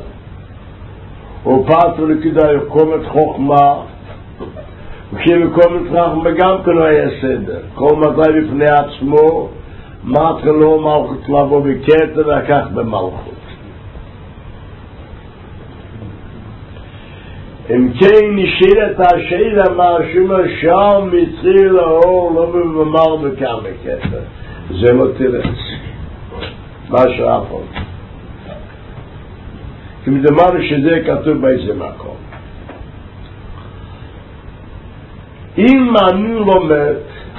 ופרצה לכדה היו קומת חוכמה וכשבקומת חוכמה גם כן היה סדר כל מדי בפני עצמו מתחילו מלכות לבוא בכתר וכך במלכות אם כן נשאלת השאלה מה שאומר שם מצרי לאור לא במאמר מכאן בכתר זה לא תרץ מה שאפות כי מדבר שזה כתוב באיזה מקום אם אני לומד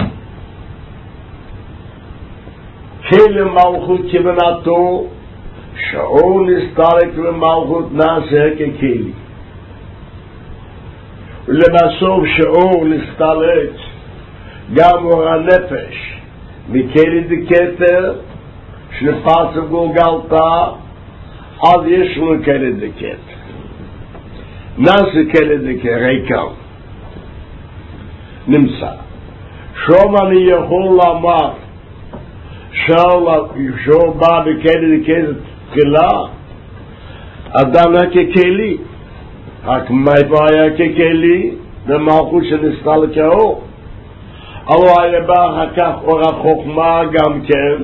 כלי מלכות כבנתו שאור נסתלק למלכות נעשה ככלי ולבסוף שאור נסתלק גם אור הנפש מכלי דקטר שנפס וגולגלתה אז יש לנו כלי דקטר נעשה כלי דקטר ריקם נמצא שום אני יכול לומר שהוא בא בכלי דקטר תחילה אדם ככלי רק מה היה ככלי במלכות שנסתלק האור אבל היה בא אחר כך אור החוכמה גם כן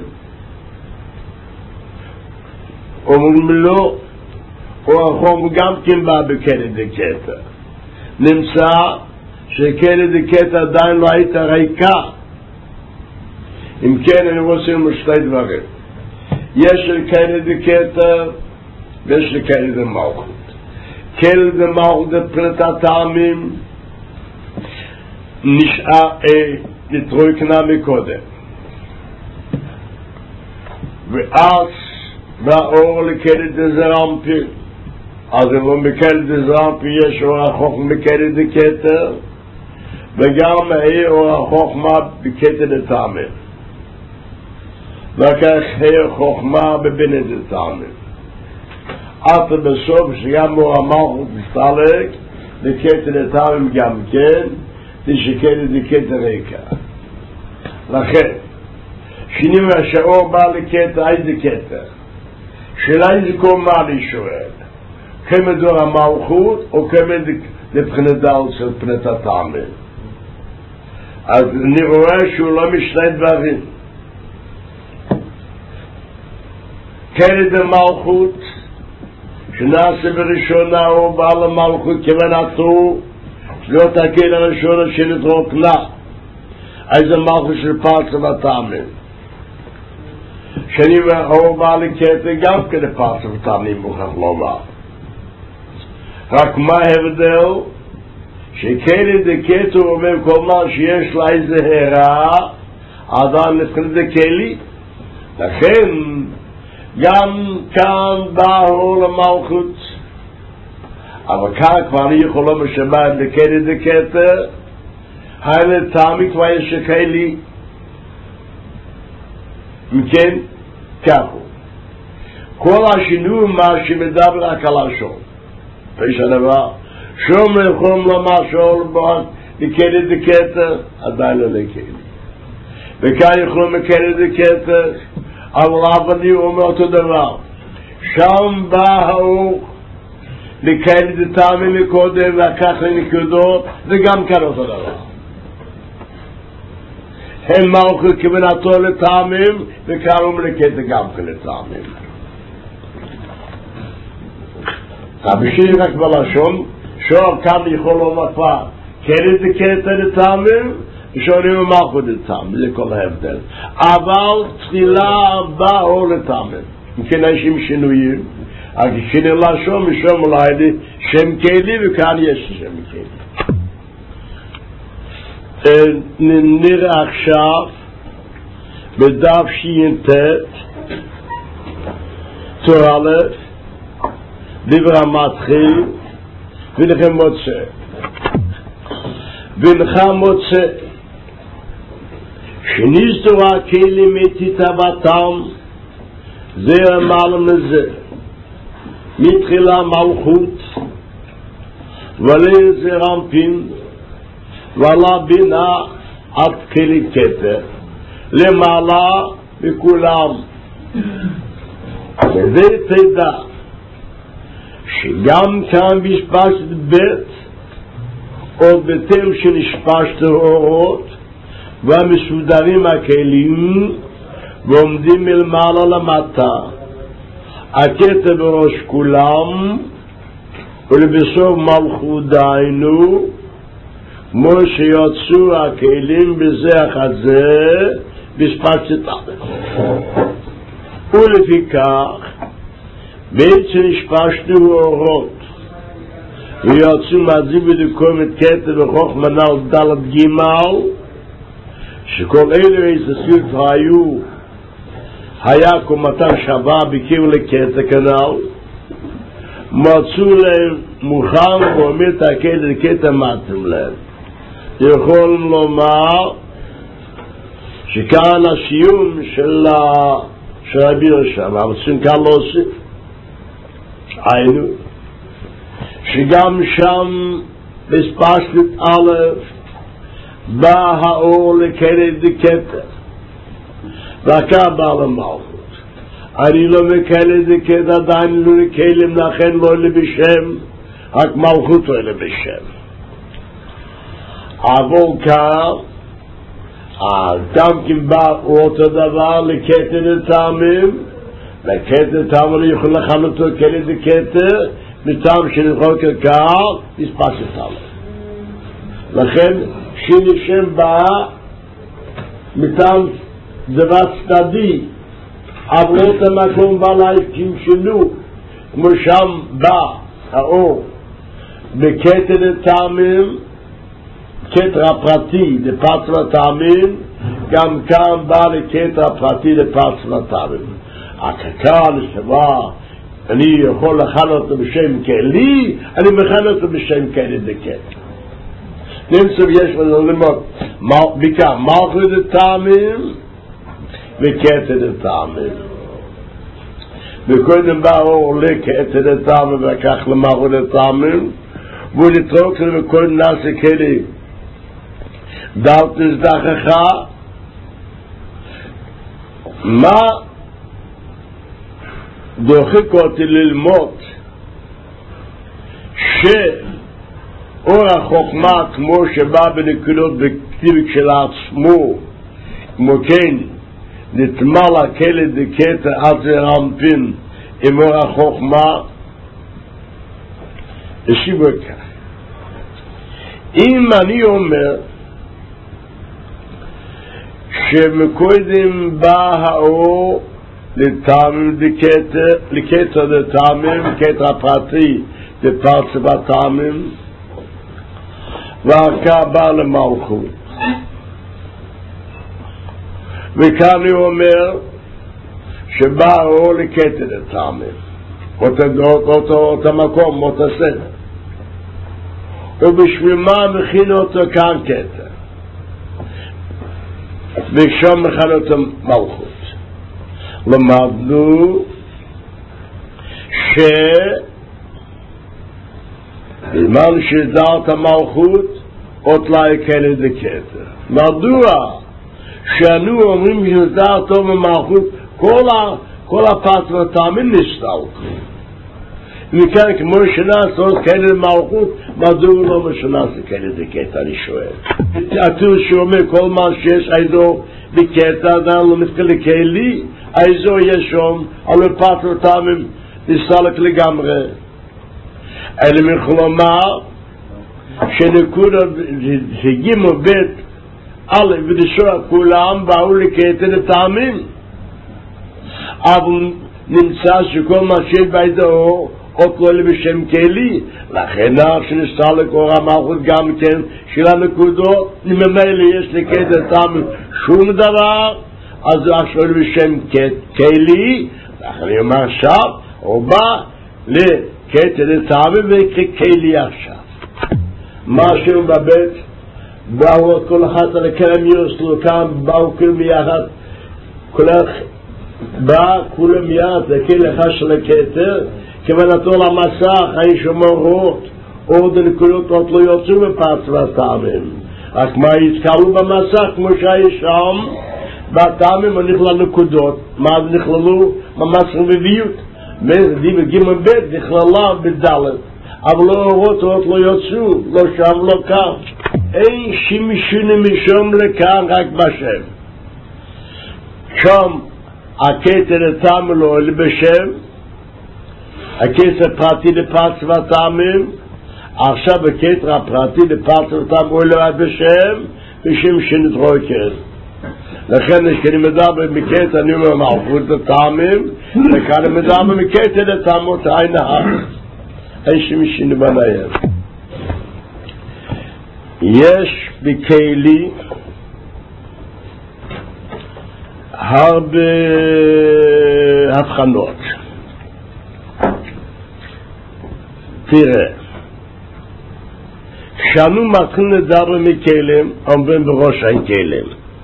אומרים לו אור החוכמה גם כן בא בכלי דקטר נמצא שכלי דקטר עדיין לא הייתה ריקה אם כן אני רוצה לומר שתי דברים. יש לי כאלה דקטר ויש לי כאלה דמלכות. כאלה דמלכות מבחינת הטעמים נשאר נתרוקנה מקודם, ואז והאור לכאלה דזרמפי, אז אם לא מכאלה דזרמפי יש אור החוכמה מכאלה דקטר, וגם אור החוכמה בכתר דטעמים, וכך אור חוכמה בבינה דטעמים, עד בסוף שגם אור המלכות מסתלק בכתר דטעמים גם כן, תשכאלה דקטר ריקה. לכן שנים שהאור בא לכתר, איזה כתר? שאלה איזה קומה לי שואל, כמה דור המלכות או כמה לבחינת דל של פנת הטעמים? אז אני רואה שהוא לא משני דברים. כאלה דמלכות שנעשה בראשונה הוא בעל המלכות כוונתו שלא תקל הראשונה שנתרוקנה, איזה מלכות של פרצה וטעמים. שאני הוא בעל הכתר גם כן פרצה וטעמים מוכרח לומר. רק מה ההבדל? שכאלה דקטר אומר כל מה שיש לה איזה הערה, אדם לבחינת דקלי. לכן גם כאן בא האור למלכות, אבל כאן כבר אני יכול לומר שבא לכאלה דקטר, האלה טעמי כבר יש שכלי. מכן ככה כל השינוי מה שמדבר רק על השום, יש הדבר שום יכולים לומר שאול בו לכאלה דקטר עדיין לא לכאלה, וכאן יכולים לכאלה דקטר, אבל אני אומר אותו דבר, שם בא האור לכאלה דטעמים מקודם והכך לנקודות, וגם כאן אותו דבר. הם מלכות כוונתו לטעמים וקראו לכתר גם כן לטעמים. בשביל רק בלשון שואל כאן יכול לומר כבר כאלה דקטר לטעמים ושואלים מלכות לטעמים, זה כל ההבדל. אבל תחילה בא אור לטעמים, אם כן יש עם שינויים, אז כשני לשון משום אולי שם כלי וכאן יש שם כלי. נראה עכשיו בדף שיינטט תור א' דבר המתחיל ולכם מוצא ולכם מוצא שניסתו הכלים מתתבתם זה המעלם לזה מתחילה מלכות ולא זה רמפין ועלה בינה עד כלי כתר למעלה בכולם. וזה תדע שגם כאן בשפשת בית עוד בתם שנשפשת אורות והמסודרים הכלים ועומדים מלמעלה למטה הכתר בראש כולם ולבסוף מלכות דיינו כמו שיוצאו הכלים בזה אחת זה בשפשת ולפיכך בעצם נשפשנו אורות ויוצאו מעזים בדקום את כתר וחוכמה נל דלת גימל שכל אלה היססיות היו היה קומתם שווה בקיר לכתר כנל מצאו להם מוכן ואומר את הכתר כתר מאתם להם. יכולים לומר שכאן הסיום של רבי ירושם, אבל צריכים כאן להוסיף היינו שגם שם בספשת א' בא האור לכאלה דקטר והכה בא למלכות. אני לא מכאלה דקטר עדיין לא לכלים, לכן לא לבשם, רק מלכות לא לבשם. אבל כאן גם כן בא אותו דבר לכתר לטעמים, לכתר לטעמים יכול לכנות אותו כאלה דקטר מטעם שנרחוק כקהל מספשת א'. לכן שני שם בא מטעם דבר צדדי, עברו את המקום בלילה כמשלו, כמו שם בא האור, בכתר הטעמים, כתר הפרטי לפרץ לטעמים, גם כאן בא לכתר הפרטי לפרץ לטעמים. הקקה לשבה, אני יכול לחל אותו בשם כלי, אני מחל אותו בשם כלי דקתר. נמצא יש לנו ללמוד, בעיקר מלכות הטעמים וכתר הטעמים. וקודם בא האור עולה כתר הטעמים וכך למלכות הטעמים, והוא נתרוק לנו וקודם נעשה כלי דלת נזדחך. מה דוחק אותי ללמוד שאור החוכמה כמו שבא בנקודות בכתיב כשלעצמו, כמו כן נתמל הכלא דקתר עד זה רמפין עם אור החוכמה, השיבו כך. אם אני אומר שמקודם בא האור לטעמים דקתר, לכתר דטעמים, כתר הפרטי דפרץ בטעמים, והערכה בא למלכות. וכאן הוא אומר שבא האור לכתר דטעמים, אותו מקום, אותו סדר. ובשביל מה מכין אותו כאן כתר? ושם מכין אותו מלכות. למדנו שבזמן שדרת המלכות עוד לא יקל את הכתר. מדוע שאנו אומרים שדרתו במלכות כל הפרט והטעמים נסתלקו, וכאן כמו שנעשה כאלה למלכות, מדוע לא משנעשה כאלה דקתר? אני שואל. התור שאומר כל מה שיש איזו בקתר עדיין לא מתחיל לכלי, איזו יש שם על הפרט והטעמים נסתלק לגמרי. אלא יכול לומר שנקודה שגימו בית א' ודשוע כולם באו לכתר הטעמים, אבל נמצא שכל מה שיש בידי האור עוד לא בשם כלי, לכן שנסתלק אור המלכות גם כן של הנקודות, ממילא יש לכתר הטעמים שום דבר, אז הוא עכשיו בשם כלי, לכן אני אומר עכשיו הוא בא לכתר הטעמים וככלי עכשיו. משהו בבית באו כל אחת על הקרם יוסלו כאן, באו כולם יחד, בא כולם יחד לכלי אחד של הכתר, כוונתו למסך, האיש אומרות עוד הנקודות עוד לא יוצאו בפרץ והטעמים, רק מה יתקלו במסך כמו שהאיש שם בטעמים נכללו נקודות. מה נכללו? ממש רביעיות, דיבר גימל בית נכללה בדלת, אבל לא אורות עוד לא יוצאו, לא שם לא כאן, אין שמשונה משום לכאן רק בשם. שם הכתר הטעם לא עולה בשם, הכתר הפרטי לפרץ והטעמים, עכשיו הכתר הפרטי לפרץ והטעמים עולה בשם, בשם שנתרוקן. לכן כשאני מדבר מכתר אני אומר מלכות הטעמים, וכאן אני מדבר מכתר הטעמות העין האחת, אין שמשונה בנייב. יש בכלי הרבה הבחנות. תראה, כשאנו מתחילים לדבר מכלים, אומרים בראש אין כלים.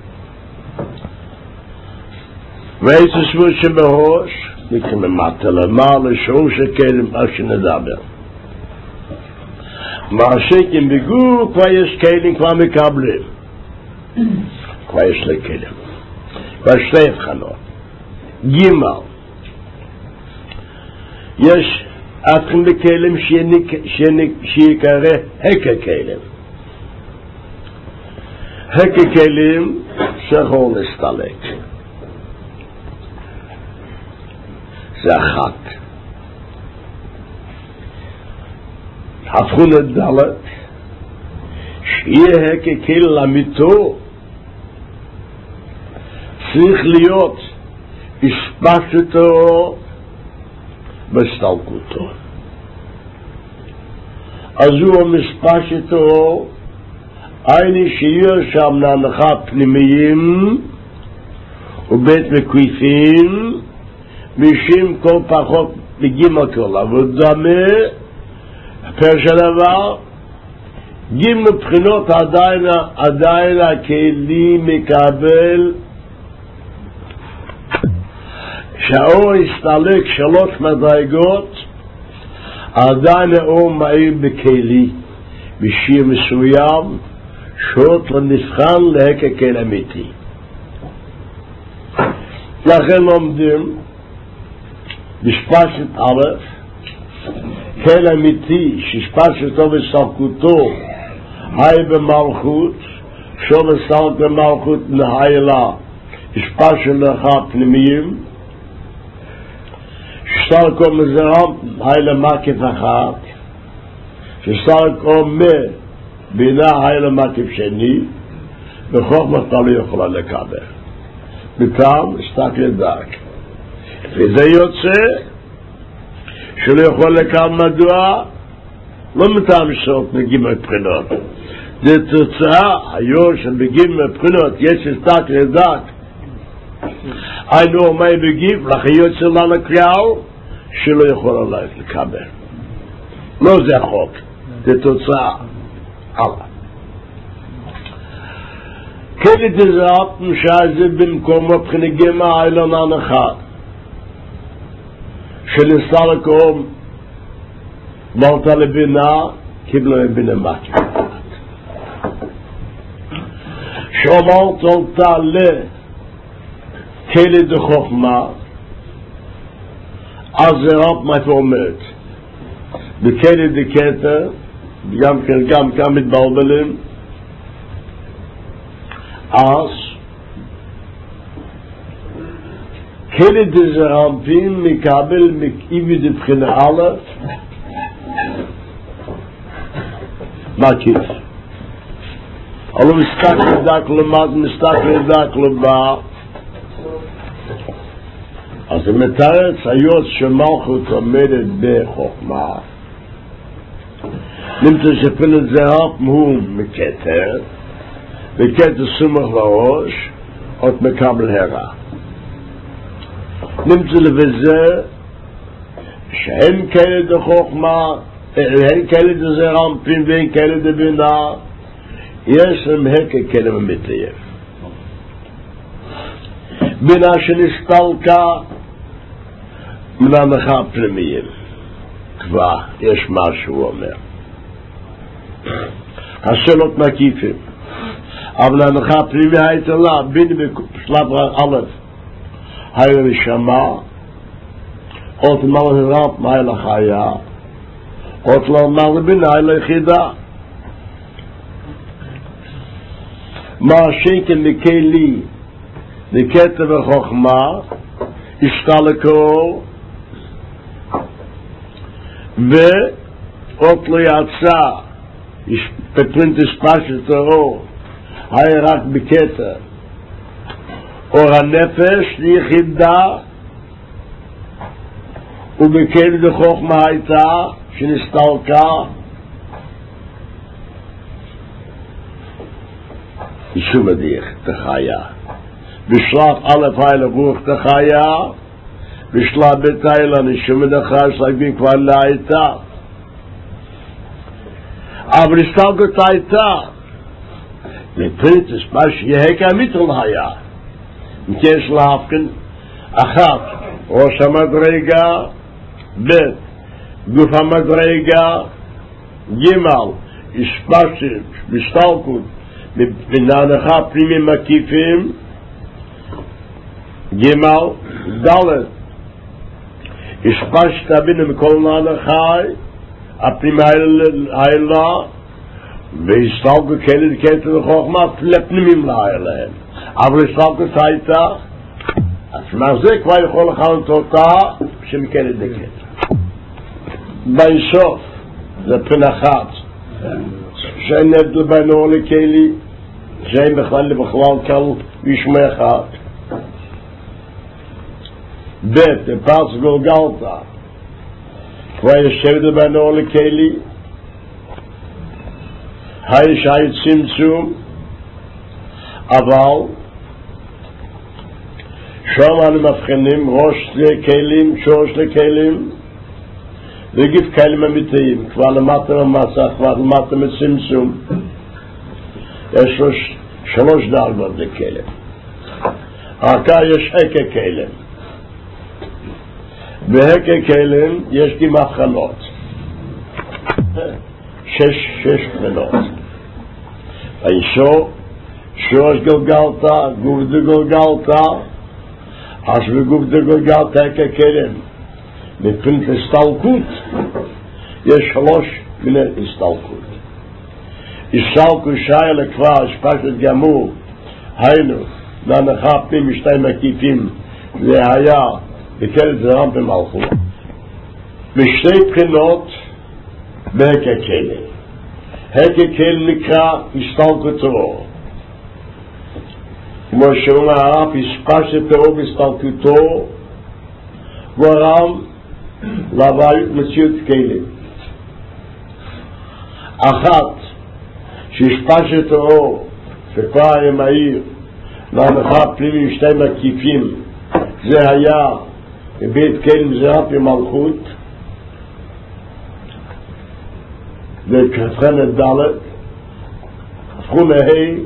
ואיזה סבור שבראש, נקממתה למעלה לשאול שכלים, אז שנדבר. מה שכן בגור, כבר יש כלים, כבר מקבלים. כבר יש לי כלים. כבר שתי הבחנות. גימל. יש אתכם בכלים שיקרא הקה כלים. הקה כלים שיכול להסתלק. זה אחת. הפכו לדלת, שיהיה הקה כלי למיתו, צריך להיות השפשתו בסתלקותו. אז הוא המשפשתו, היינו שיהיה שם להנחה פנימיים ובית מקויפים, משום כל פחות בגימל כל עבודה, פרש הדבר, גימל בחינות עדיין, עדיין הכלי מקבל שהאור הסתלק שלוש מדרגות, עדיין האור מאיר בכלי בשיר מסוים שעות לנבחן להקה כל אמיתי. לכן לומדים בשפשת א' כל אמיתי ששפשתו וסלקותו היי במלכות, שו וסלק במלכות נהיילה השפשת לך פנימיים, שסלקו מזרם היי למקיף אחת, שסלקו מבינה היי למקיף שני, בחוכמתה לא יכולה לקבל. מכאן הסתכל דק. וזה יוצא שלא יכול לקבל מדוע, לא מטעם שעות מגיעים מבחינות. זה תוצאה היום שמגיעים מבחינות, יש הסתכל דק. היינו מה מגיב, לכן יוצא לה לכלל, שלא יכול עליי לקבל. לא זה החוק, זה תוצאה. הלאה. כן תזרפנו שזה במקום מבחינה גמה אילון הנחה שנסה לקום בלתה לבינה קיבלו לבינה מקיף שאומרת עלתה לכלי דחוכמה אז זרפ מה תאומרת בכלי דקטר גם כן גם כאן מתבלבלים אז כלי דזרמפים מקבל מקעיבי דבחינה א' מקיף אלו מסתק לדק למד מסתק לדק לבא אז זה מתארץ היות שמלכות עומדת בחוכמה נמצא שפילת זרמפ הוא מקטר וכתר סומך לראש עוד מקבל הרע נמצא לבזה שאין כאלה דחוכמה אין כאלה דזרמפים ואין כאלה דבינה יש להם הקה כאלה ממתייף בינה שנסתלקה מן ההנחה הפנימיים כבר יש מה שהוא אומר השאלות מקיפים אבל ההנחה הפנימי הייתה לה בין בשלב א' היה לשמה עוד מלא הרב מה היה לחיה עוד לא מלא בינה היה ליחידה מה שכן מכלי לקטע וחוכמה השתלקו ועוד לא יצא בפרינט הספשת האור היה רק בקטע אור הנפש ליחידה ובכלי דחוכמה הייתה שנסתלקה ישוב הדיח תחיה בשלב א' היה לרוח תחיה בשלב ב' היה לנשום הדחה שלגבים כבר להייתה אבל הסתלקות הייתה לפרינט הספש יהקה מיטרל היה יש להפקן אחת ראש המדרגה ב' גוף המדרגה ג' הספשת בסתלקות מן ההנחה פנימיים מקיפים ג' ד' הספשת בינה מכל ההנחה הפנימי האלה והסתלקות כאלה כתר וחוכמה לפנימים להילה אבל הסתלקות הייתה אז מה זה כבר יכול לחנות אותה שמכאלה דקת ביסוף זה פן אחת שאין נבדל בין אור לכלי שאין בכלל לבכלל כל ישמע אחד בית, בפרס גולגלתה, כבר ישבת בנו לכלי, היש היי צמצום, אבל שם אנו מבחינים ראש לכלים, שורש לכלים, וגיף כלים אמיתיים, כבר למטה במסך, כבר למטה מצמצום. יש שלוש, שלוש דרגות לכלים. אחר יש הקה כלים. בהקה כלים יש גם הבחנות. שש, שש בחינות. אישו, שורש גולגלתה, גוף דגולגלתה, אז בגוף דגולגלתה הקה כלים. מבחינת הסתלקות, יש שלוש מיני הסתלקות. הסתלקות שהיה לכבר, שפשת גמור, היינו, להנחה פנים משתי מקיפים, זה היה בקלת זרם במלכות. בשתי בחינות, בהקה כלים. הקה כלים נקרא הסתלקותו. כמו שאומר הרב, הספשתו בהסתלקותו, גורם לבעיות מציאות כלים. אחת, שהשפשת האור, שכבר היה מהיר, להנחה פנימי שתי מקיפים, זה היה בבית כלים זרע במלכות, וכבחנת ד' הפכו להי,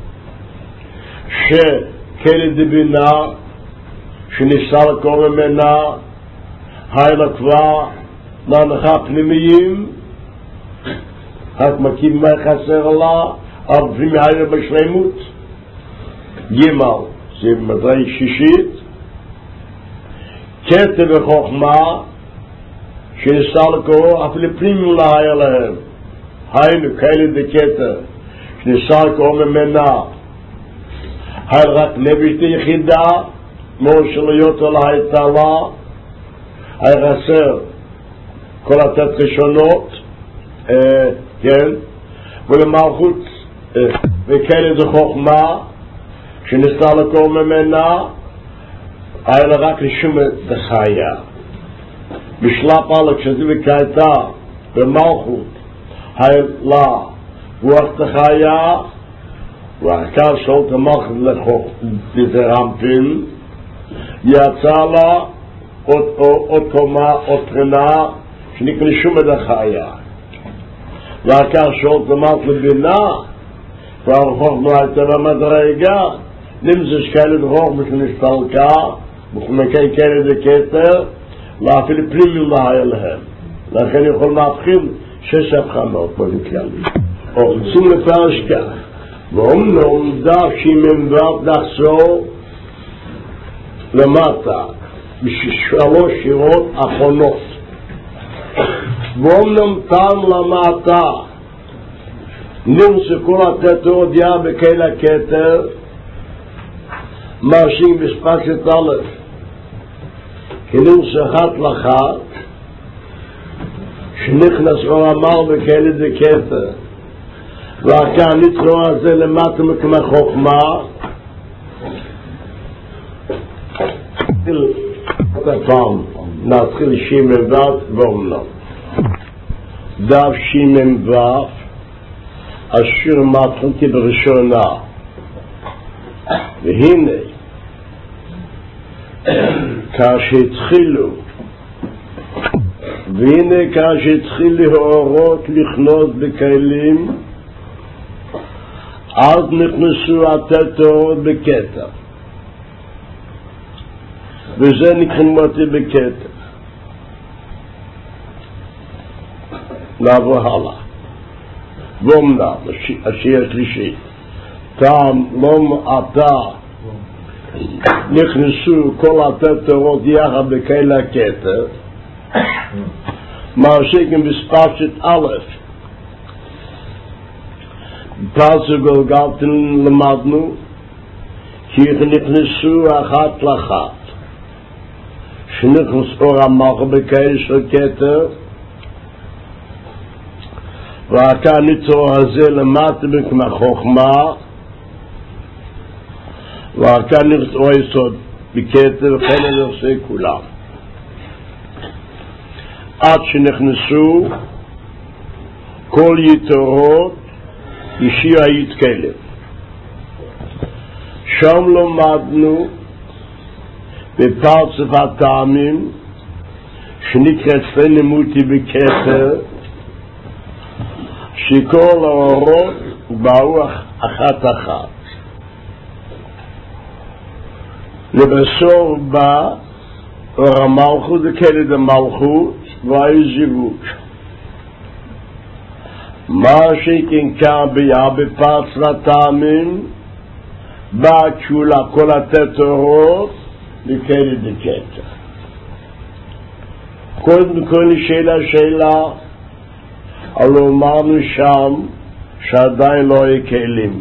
שכלת דבינה, שניסה לקרוא ממנה, הילה כבר להנחה פנימיים, רק מקים מה חסר לה, אבל פנימי הילה בשלמות. גימל, זה מדרי שישית, קטע וחוכמה, שניסה לקרוא, אפילו פנימי לה היה להם. היינו כאלה דקטע, שניסה לקרוא ממנה, הילה רק נביש יחידה, כמו שלהיות לה הייתה לה, היה חסר כל התת ראשונות, אה, כן, ולמלכות אה, וכאלה זו חוכמה שניסה לקרוא ממנה, היה לה רק לשום דחיה. בשלב א' כשזה וקייתה במלכות, היה לה רוח דחיה, והעיקר שאולת המלכות לחוך בזרמפין, יצא לה עוד, עוד קומה, עוד פרנה, שנקרא שום דחיה. והעיקר שאולת המלכות לבינה, והרחוכמה הייתה במדרגה, נמצא שכאלה דחוכמה שנסתלקה, וכמקי כאלה דקטר, ואפילו פנימי מה היה להם. לכן יכול להבחין שש הבחנות בנקראים. או חצים לפרש כך, ואומנם דף שימנבט לחזור למטה, בשלוש שירות אחרונות. ואומנם טעם למטה, נמצא כל התת הודיה בכל הכתר, מרשים בספשת א', כנמצא אחת לאחת, שנכנס רמר בכל הכתר, והכאן נצלו הזה למטה מכמה חוכמה, הפעם נתחיל שימן ו' ואומנם. דף שימן ו' אשר מתחלתי בראשונה, והנה כשהתחילו והנה כשהתחילו האורות לכנות בכלים, אז נכנסו התת האורות בקטע, וזה נקרמתי בקטע. נעבור הלאה. ואומנם, השיר השלישי, טעם לא מעטה נכנסו כל התת האורות יחד בכל הקטע, מרשיקים בספשת א', פרסו גולגלתן למדנו, כי נכנסו אחת לאחת. שנכנס אור המלכה בקהל של כתר, והכאן ניצור הזה למטה בכמה חוכמה, והכאן נכנס אור יסוד בכתר, וכן אני עושה כולם. עד שנכנסו כל יתרות אישי היית כלב. שם לומדנו בפרצף הטעמים שנקרא אצלנו מותי בכתר, שכל האורות באו אחת אחת. לבסור בא אור המלכות וכלד המלכות והיו זיווג. מה שכן כאן ביה בפרצף הטעמים בא כשולה כל התת אורות לכלד הכתר. קודם כל נשאלה שאלה, אבל אמרנו שם שעדיין לא יהיה כלים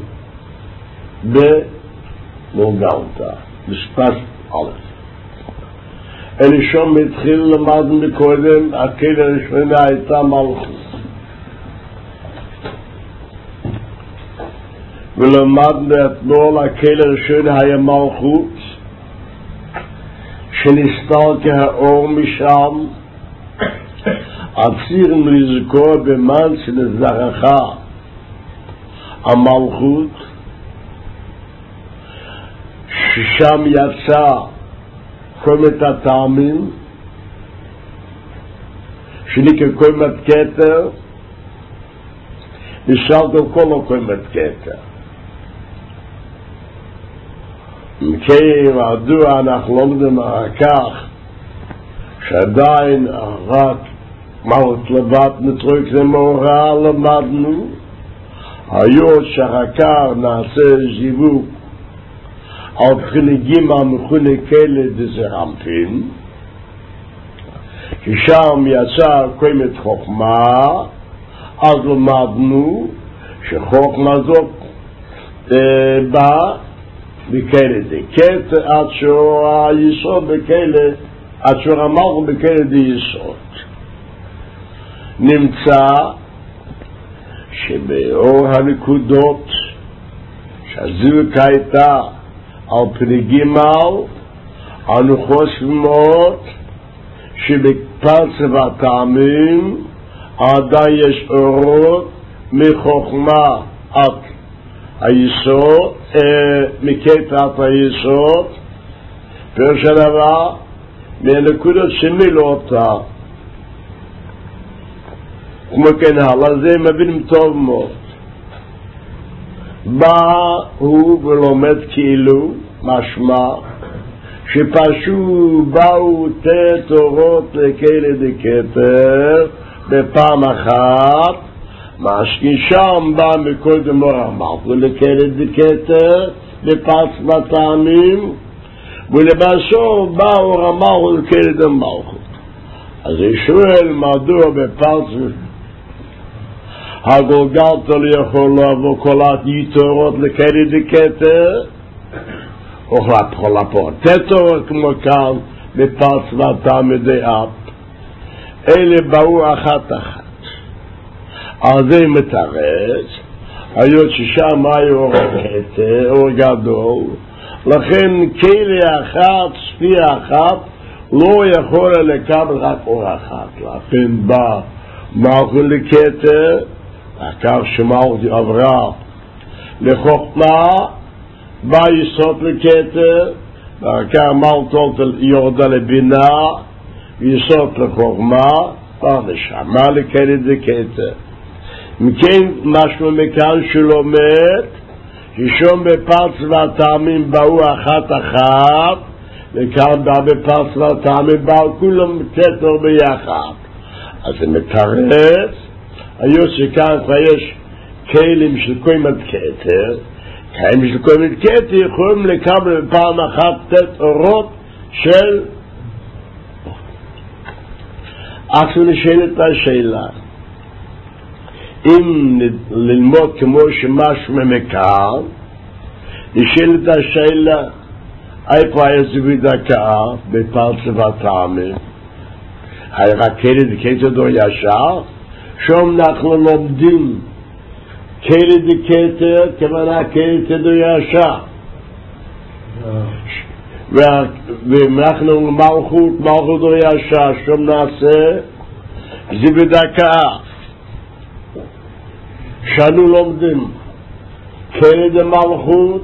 במורגנטה, בספס א'. אלה שם מתחיל למדנו מקודם, הכלי הראשונה הייתה מלכות. ולמדנו אתמול הכלי הראשונה היה מלכות, שנסתר כהאור משם, עציר לזכור במן שנזרחה המלכות, ששם יצא קומת הטעמים, שנקרא קומת כתר, נשארת כל קומת כתר. מכן מדוע אנחנו לומדים אחר כך שעדיין רק מלכות לבד נטרוק למורה למדנו, היות שאחר כך נעשה זיווג על פרניגים המכונה כלא דזרמפין, ששם יצא קומת חוכמה, אז למדנו שחוכמה זאת באה בכלא דקתר עד שהוא היסוד בכלא, עד שהוא המלכות בכלא דיסוד. נמצא שבאור הנקודות שהזיווג הייתה על פני גימל, אנו חושבים מאוד שבפרצף הטעמים עדיין יש אורות מחוכמה עד היסוד, מקטרת היסוד, פירוש הדבר מהנקודות שמילאו אותה. כמו כן הלאה, זה מבינים טוב מאוד. בא הוא ולומד כאילו, משמע, שפשו באו תת אורות לכלא דקתר בפעם אחת, משכין שם בא מקודם אור המלכות לכלא דקתר בפרצף הטעמים, ולבסוף בא אור המלכות לכלא דמלכות. אז אני שואל מדוע בפרצף הגולגלתא לא יכול לעבור כל היתרות לכלא דקתר, או כל הפועל תתור כמו כאן בפרצף הטעמים דעת. אלה באו אחת אחת. על זה מתרץ, היות ששם היה אור הכתר, אור גדול, לכן כלי אחת, ספירה אחת, לא יכול לקבל רק אור אחת. לכן בא מלכות לכתר, כך שמלכות עברה לחוכמה, בא יסוד לכתר, כך מלכות יורדה לבינה, יסוד לחוכמה, בא נשמה לכתר דקתר. מכן משהו מכאן שלומד ששום בפרצף הטעמים באו אחת אחת, וכאן בא בפרצף הטעמים באו כולם כתר ביחד. אז זה מתרץ, היות שכאן כבר יש כלים של קומת כתר, כלים של קומת כתר יכולים לקבל בפעם אחת תת אורות של... עכשיו נשאלת השאלה, אם ללמוד כמו שמשהו ממכר, נשאלת השאלה, איפה היה זיווג דקה בפרצף הטעמים? היה רק כלא דקתר דור ישר? שם אנחנו לומדים כלא דקתר כמנה כלא דור ישר. ואנחנו מלכות, מלכות וישר, שום נעשה, זה בדקה. שאנו לומדים, כלד המלכות,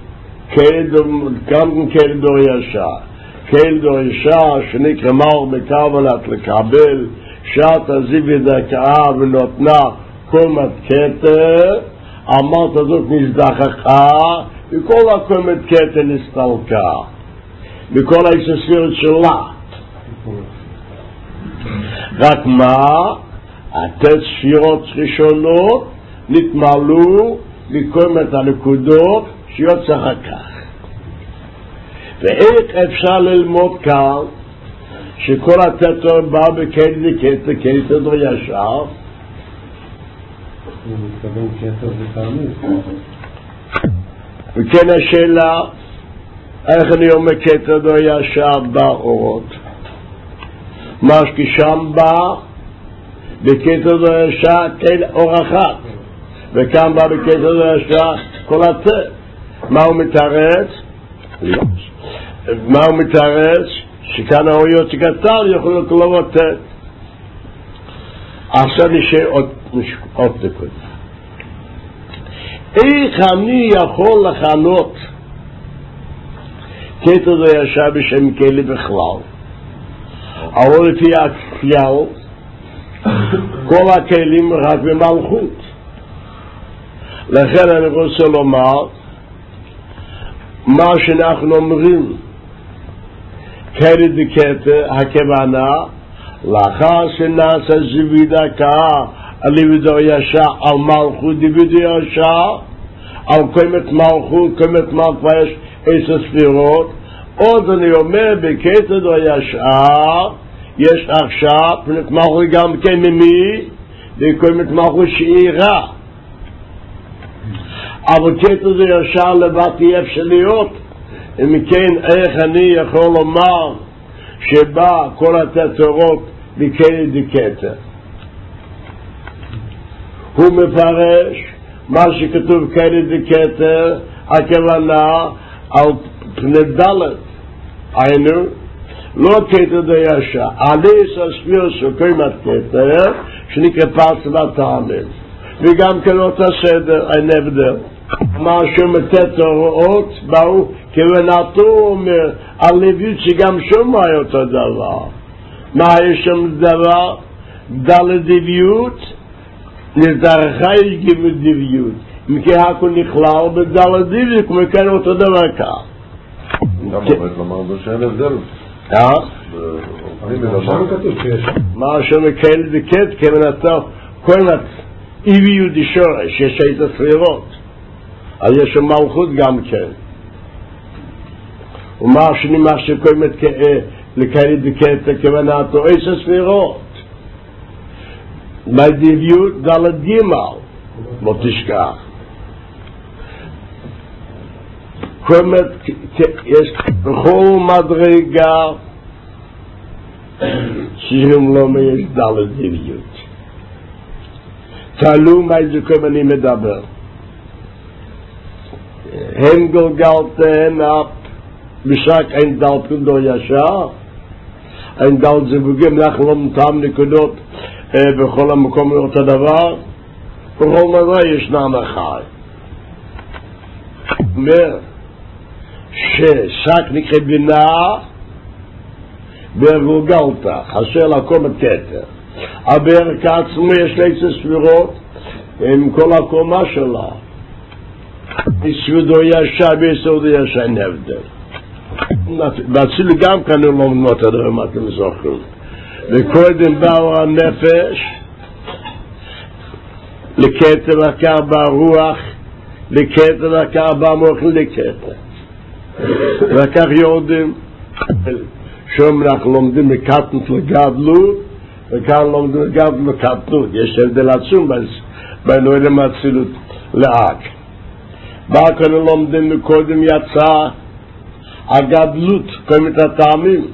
גם כלד וישר. כלד וישר, שנקרא מור בקבלת לקבל, שעת הזיו בדקה ונותנה קומת כתר, אמרת זאת נזדחכה, וכל הקומת כתר נסתלקה. בכל ההסספיות שלה. רק מה? התת ספירות ראשונות נתמלאו בקומת הנקודות שיוצא אחר כך. ואיך אפשר ללמוד כאן שכל התתר בא בכתר וכתר, כתר ישר? הוא מתכוון כתר ותענית. וכן השאלה, איך אני אומר כתר ישר באורות? מה ששם בא בכתר ישר תל אור אחת, וכאן בא בכתר ישר כל התת. מה הוא מתארץ? מה הוא מתארץ? שכאן האוריות שקטן יוכלו לקלוב התת. עכשיו נשאר עוד דקות. איך אני יכול לכנות כתר ישר בשם כלי בכלל? אבל לפי הכלל, כל הכלים רק במלכות. לכן אני רוצה לומר, מה שאנחנו אומרים, כלי דקתר, הכוונה, לאחר שנעשה זיו דקה, על ליבדו ישר, על מלכות דיבדו ישר, על קומת מלכות, קומת מלכות יש עשר ספירות, עוד אני אומר, בכתר ישר, יש עכשיו, קומת מלכות גם כן ממי, וקומת מלכות שאירה. אבל כתר ישר לבד אי אפשר להיות, אם כן, איך אני יכול לומר שבא כל התתרות בכלי דקתר? הוא מפרש מה שכתוב כלי דקתר, הכוונה על פני דלת, היינו, לא כתר ישר, עליס הספיר שקומת כתר, שנקרא פרס ותענית, וגם כן אותה סדר, אין הבדל. מה שמתתרות באו כוונתו אומר על לביאות שגם שומע אותו דבר. מה יש שם דבר? דלת דביעות, נזדרכה יש גיבוד דביעות. מכן הכל נכלל בדלת דביעות, כמו כן אותו דבר כך. גם עובד לומר בשאין הבדל. אה? מה שמקל דקת כוונתו כוונת איביות דשורש, יש את הספירות. אז יש שם מלכות גם כן. ומה השני מה שקוראים לכלי דקתר כוונתו עשר ספירות. בדביות דלת גימל, לא תשכח. קוראים, יש בכל מדרגה שגם לא יש דלת דביות. תעלו מה זה קוראים אני מדבר. הם גלגלתן אפ בשק אין דלת כדו ישר, אין דלת זיווגים, אנחנו לא מטעם נקודות בכל המקום אותו דבר, בכל דבר ישנם אחר. אומר ששק נקרא בינה בגלגלת, חסר לקום כתר. אבל כעצמו יש לעשר ספירות עם כל הקומה שלה. יסודו ישר ביסודו ישר אין הבדל. בציל גם כאן לא לומדות הדבר מה אתם זוכרים. וקודם באו הנפש לכתר הקר ברוח, לכתר הקר במוח לכתר. וכך יורדים שום אנחנו לומדים מקטנות לגדלות, וכאן לומדים לגדלות לקטנות. יש הבדל עצום בין עולם האצילות לאק. בא כאן לומדים מקודם יצא הגדלות, קודם את הטעמים,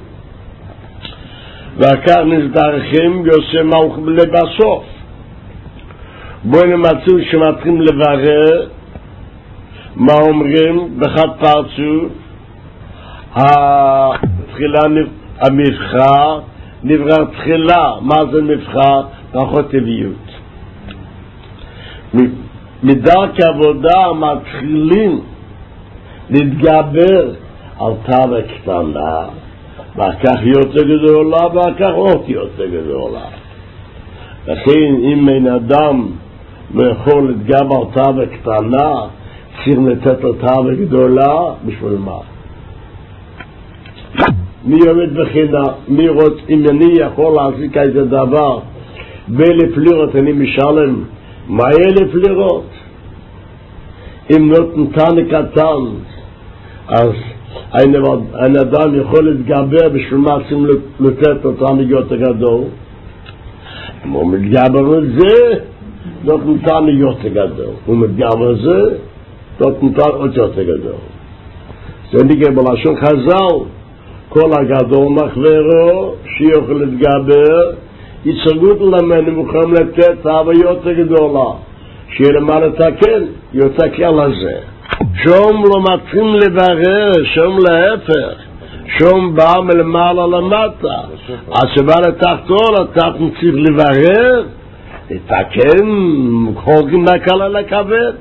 וכך נזדרכים יוסי מלך לבסוף. בואו נמצאו שמתחילים לברר מה אומרים בחד פרצו התחילה, המבחר, נברא תחילה. מה זה מבחר? פחות טבעיות. מדרך עבודה מתחילים להתגבר על תאווה קטנה, ואחר כך יותר גדולה, ואחר כך עוד יותר גדולה. לכן אם אין אדם לא יכול להתגבר על תאווה קטנה, צריך לתת לו תאווה גדולה. בשביל מה? מי עומד בחינה? מי רוצה? אם אני יכול להחזיק איזה דבר באלף לירות, אני משלם מה אלף לירות? אם נותן תנא קטן, אז ein אדם יכול להתגבר. בשביל מה צריכים לתת אותם יותר גדול? אם הוא מתגבר על זה, נותן תנא יותר גדול. הוא מתגבר על זה, נותן תנא עוד יותר גדול. זה נקרא בלשון חז"ל, כל הגדול מחברו שיוכל להתגבר, יצרגות למנו מוכנים לתת תאווה יותר גדולה, שיהיה למה לתקן, יתקן לזה. שום לא מתחילים לברר, שום להפך, שום בא מלמעלה למטה. אז שבא לתחתון, התחתון צריך לברר, לתקן, חוגים לקלה לכבד.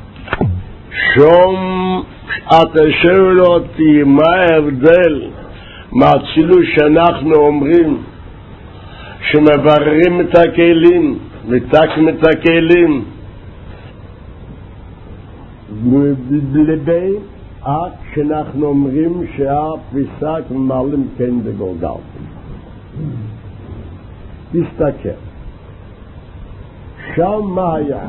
שום, אתה שואל אותי מה ההבדל מהצילוש שאנחנו אומרים שמבררים את הכלים, מתקנים את הכלים, לבין עד שאנחנו אומרים שהפסק ממלאים כן בגולגל. תסתכל, שם מה היה?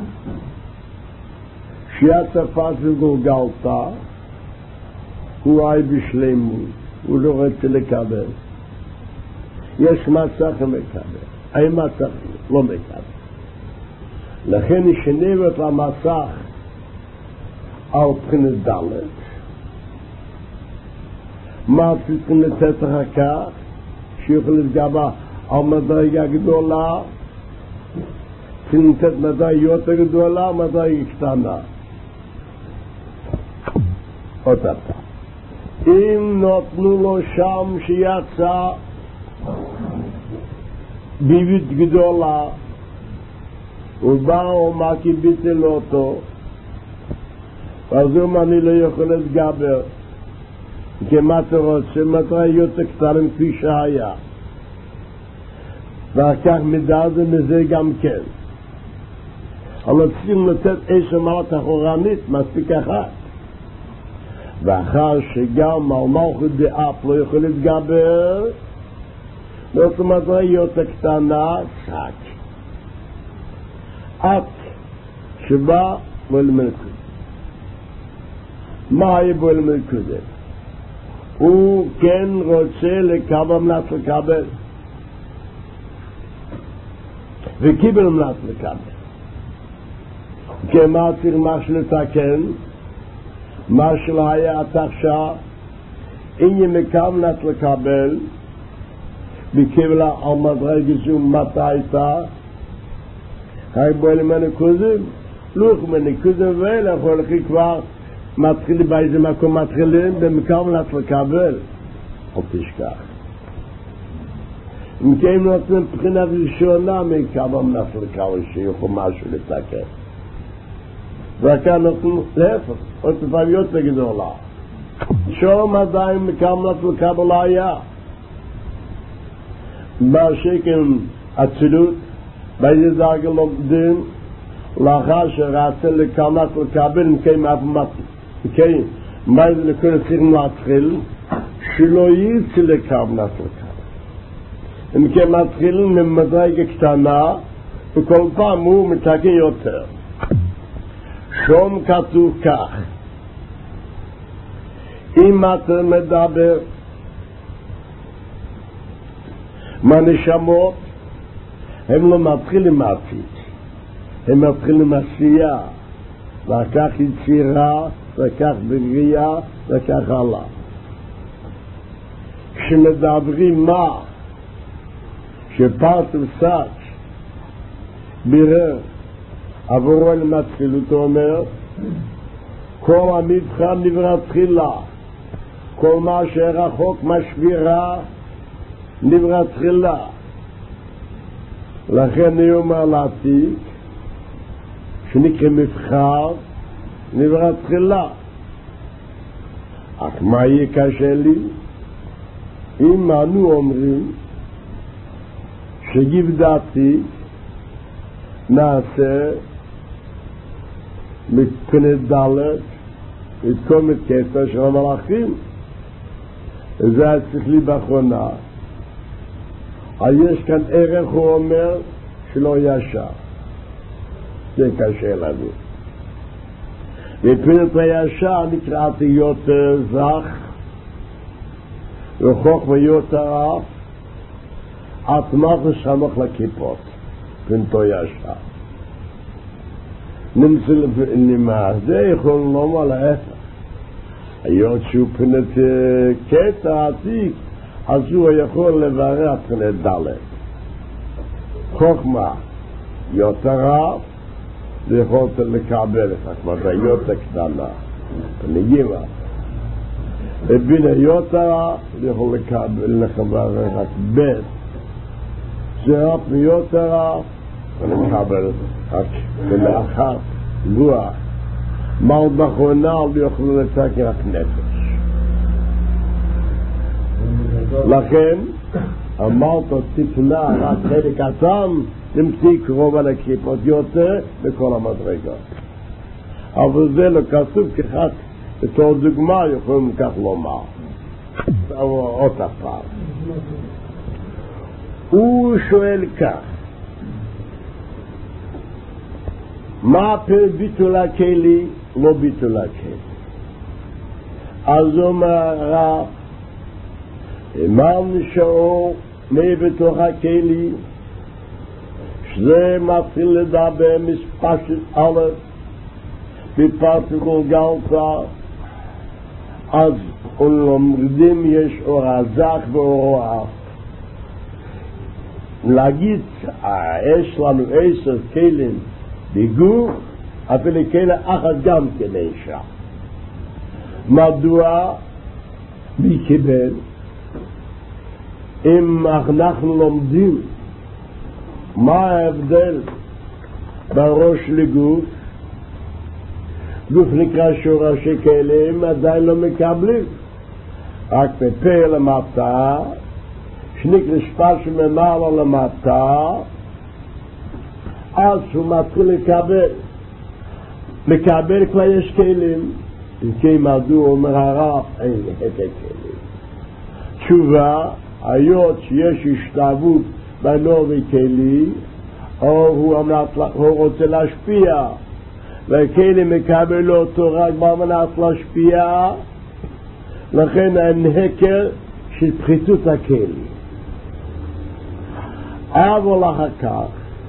שהתפס וגולגלתה, הוא היה בשלמות, הוא לא רוצה לקבל. יש מצח ומקבל, אין מצח לא מקבל. לכן נשנה את המסך על בחינת ד'. מה צריכים לתת אחר כך? שיוכל להתגבר על מדרגה גדולה, צריכים לתת מדרגה יותר גדולה, מדרגה קטנה. אותה פעם. אם נותנו לו שם שיצא ביבית גדולה, ובאו מה כי ביטל אותו, אז אם אני לא יכול להתגבר, כמטרות שמטרה יותר קטנים כפי שהיה, ואחר כך מדרדר מזה גם כן. אבל צריכים לתת איזה מעט אחורנית, מספיק אחת. ואחר שגם על מלכות דאף לא יכול להתגבר, זאת מטרה יותר קטנה, צק. עד שבא בועל מלכות. מה היה בועל מלכות? הוא כן רוצה לקבל מנת לקבל. וקיבל מנת לקבל. כמה צריך מה שלתקן, מה שלא היה התחשה, אם ימקבל מנת לקבל, וקיבל על מדרגה זו מתי הייתה, היי בועל מלכות, לוח מלכות ואלה, הולכי כבר מתחילים באיזה מקום מתחילים במקום מנת לקבל. אל תשכח. אם כן נותנים בחינה ראשונה מקבל מנת לקבל שיוכלו משהו לתקן. וכאן נותנים להפך, עוד תפעליות לגדולה. שום עדיין מקבל מנת לקבל לא היה. בשקם הצילות, באיזה דרגה לומדים, לאחר שרצה לקבל לקבל אם כן מאף מתחיל. כן, מה זה לכל צריכים להתחיל? שלא יצא לקבל לקבל. אם כן מתחילים ממדרגה קטנה, וכל פעם הוא מתקן יותר. שום כתוב כך, אם אתה מדבר מהנשמות, הם לא מתחילים מעתיד, הם מתחילים עשייה, ואחר כך יצירה, וכך בריאה, וכך הלאה. כשמדברים מה שפרט וסק בירר עבורו אל מתחילות, הוא אומר כל המבחן נברא תחילה, כל מה שרחוק משבירה נברא תחילה. לכן אני אומר לעתיק שנקרא מבחר נברא תחילה. אך מה יהיה קשה לי? אם אנו אומרים שגיבדתי נעשה מתכונת דלת מתכונת קטע של המלאכים, וזה היה צריך לי באחרונה. יש כאן ערך, הוא אומר, שלא ישר. זה קשה לנו. מפנת הישר נקראתי יותר זך וחוכמה יותר אף עצמך ושמח לכיפות. פנתו ישר. נמצא למה זה יכול לומר להפך. היות שהוא פנת קטע עתיק, אז הוא יכול לברר פנת דלת. חוכמה יותר רב, זה יכול לקבל את הכמתה יותר קטנה, פניגימה. ובין היותר רב, זה יכול לקבל רק בית. זה רב מיותר רב, ולקבל רק ולאחר רוח. מעל בכונה לא יוכלו לתקן רק נפש. לכן אמרת טיפלה רק חלק קטן נמצא קרוב על הקליפות יותר בכל המדרגות. אבל זה לא כתוב כחד בתור דוגמה יכולים כך לומר. עוד הפעם. הוא שואל כך, מה פר ביטול הכלי? לא ביטול הכלי. אז אומר רב, אמרנו שאור מי בתוך הכלי, שזה מתחיל לדבר מספשת א' בפרט גולגלתא, אז לומדים יש אור הזך ואור האף. להגיד, יש לנו עשר כלים בגוף, אפילו כלי אחת גם כן אישה. מדוע? מי קיבל? אם אנחנו לומדים מה ההבדל בראש לגוף, גוף נקרא שורשי כלים, עדיין לא מקבלים. רק בפה למטה, שנקרא שפש ממעלה למטה, אז הוא מתחיל לקבל. מקבל כבר יש כלים, אם כן מדוע אומר הרב, אין את הכלים. תשובה, היות שיש השתאבות בינו וכלי, או הוא, הוא רוצה להשפיע, והכלי מקבל אותו רק במנת להשפיע, לכן אין הכר של פחיתות הכלי. אבל אחר כך,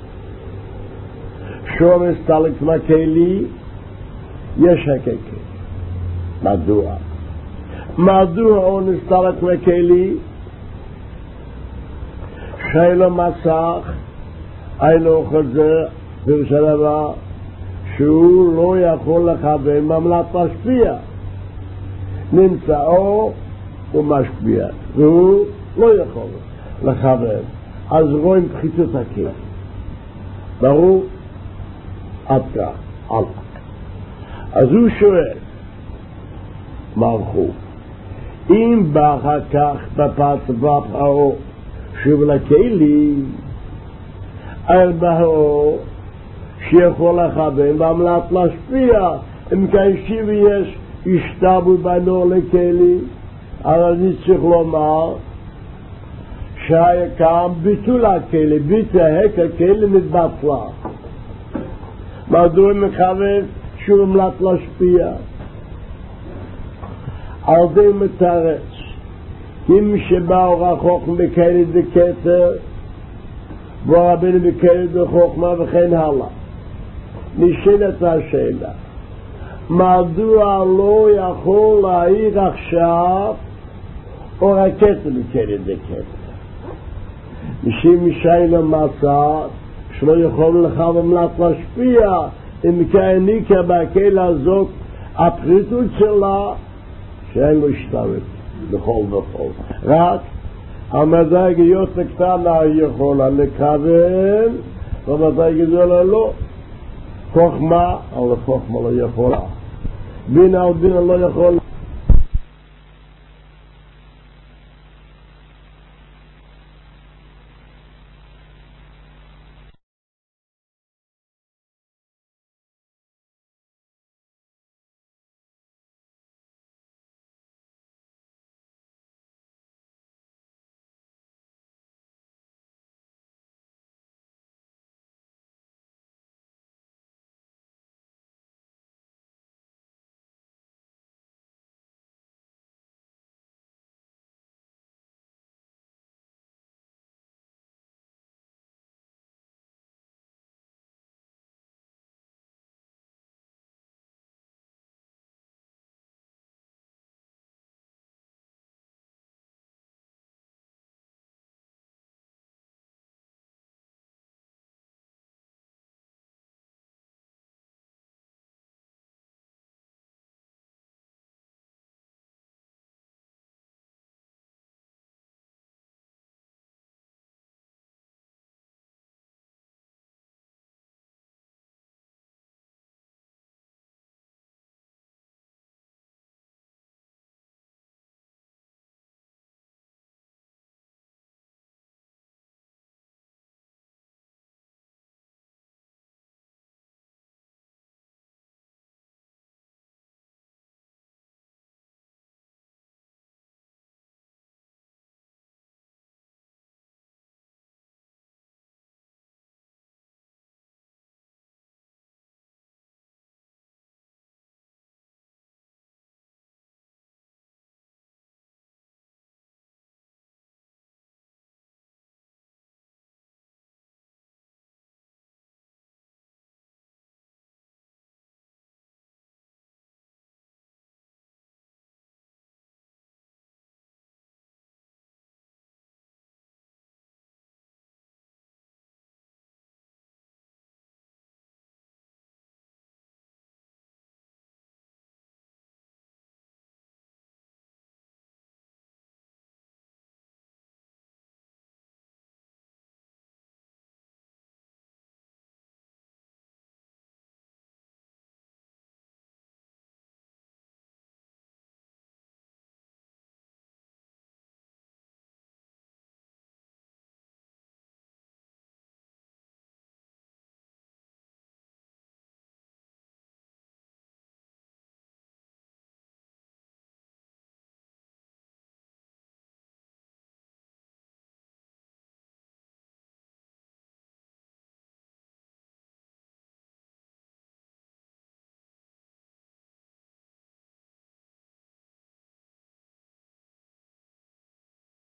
שום הסתלק מהכלי, יש הכלי. מדוע? מדוע הוא נסתלק מהכלי? שאלה מסך, אינו חוזר, פירוש הדבר, שהוא לא יכול לכוון ממלט משפיע. נמצאו הוא משפיע, והוא לא יכול לכוון. אז רואים פחיתות הכלי. ברור? עד כך, עד כך. אז הוא שואל, מרחו, אם באחר כך בפת ובפעו שוב לכלי, על בהו שיכול לכוון והמלט להשפיע, אם כאישי ויש השתבו בנו לכלי, אבל אני צריך לומר שהיה כאן ביטול הכלי, ביטל הכלי, כלי מתבטלה. מדוע מכוון שהוא המלט להשפיע? על זה מתרץ, אם שבאו רחוק מכלי דקטר, ורבינו מכלי דחוכמה וכן הלאה. נשאלת השאלה, מדוע לא יכול להעיר עכשיו אור הכתר מכלי דקטר? משום שאלה מצא שלא יכול לך במלט להשפיע, אם כעניקה בכלי הזאת הפריטות שלה שאין לו השתוות. בכל וכל. רק המדרגיות הקטנה יכולה לכוון, והמדרגה גדולה לא. חוכמה, אבל חוכמה לא יכולה. בינה ובינה לא יכול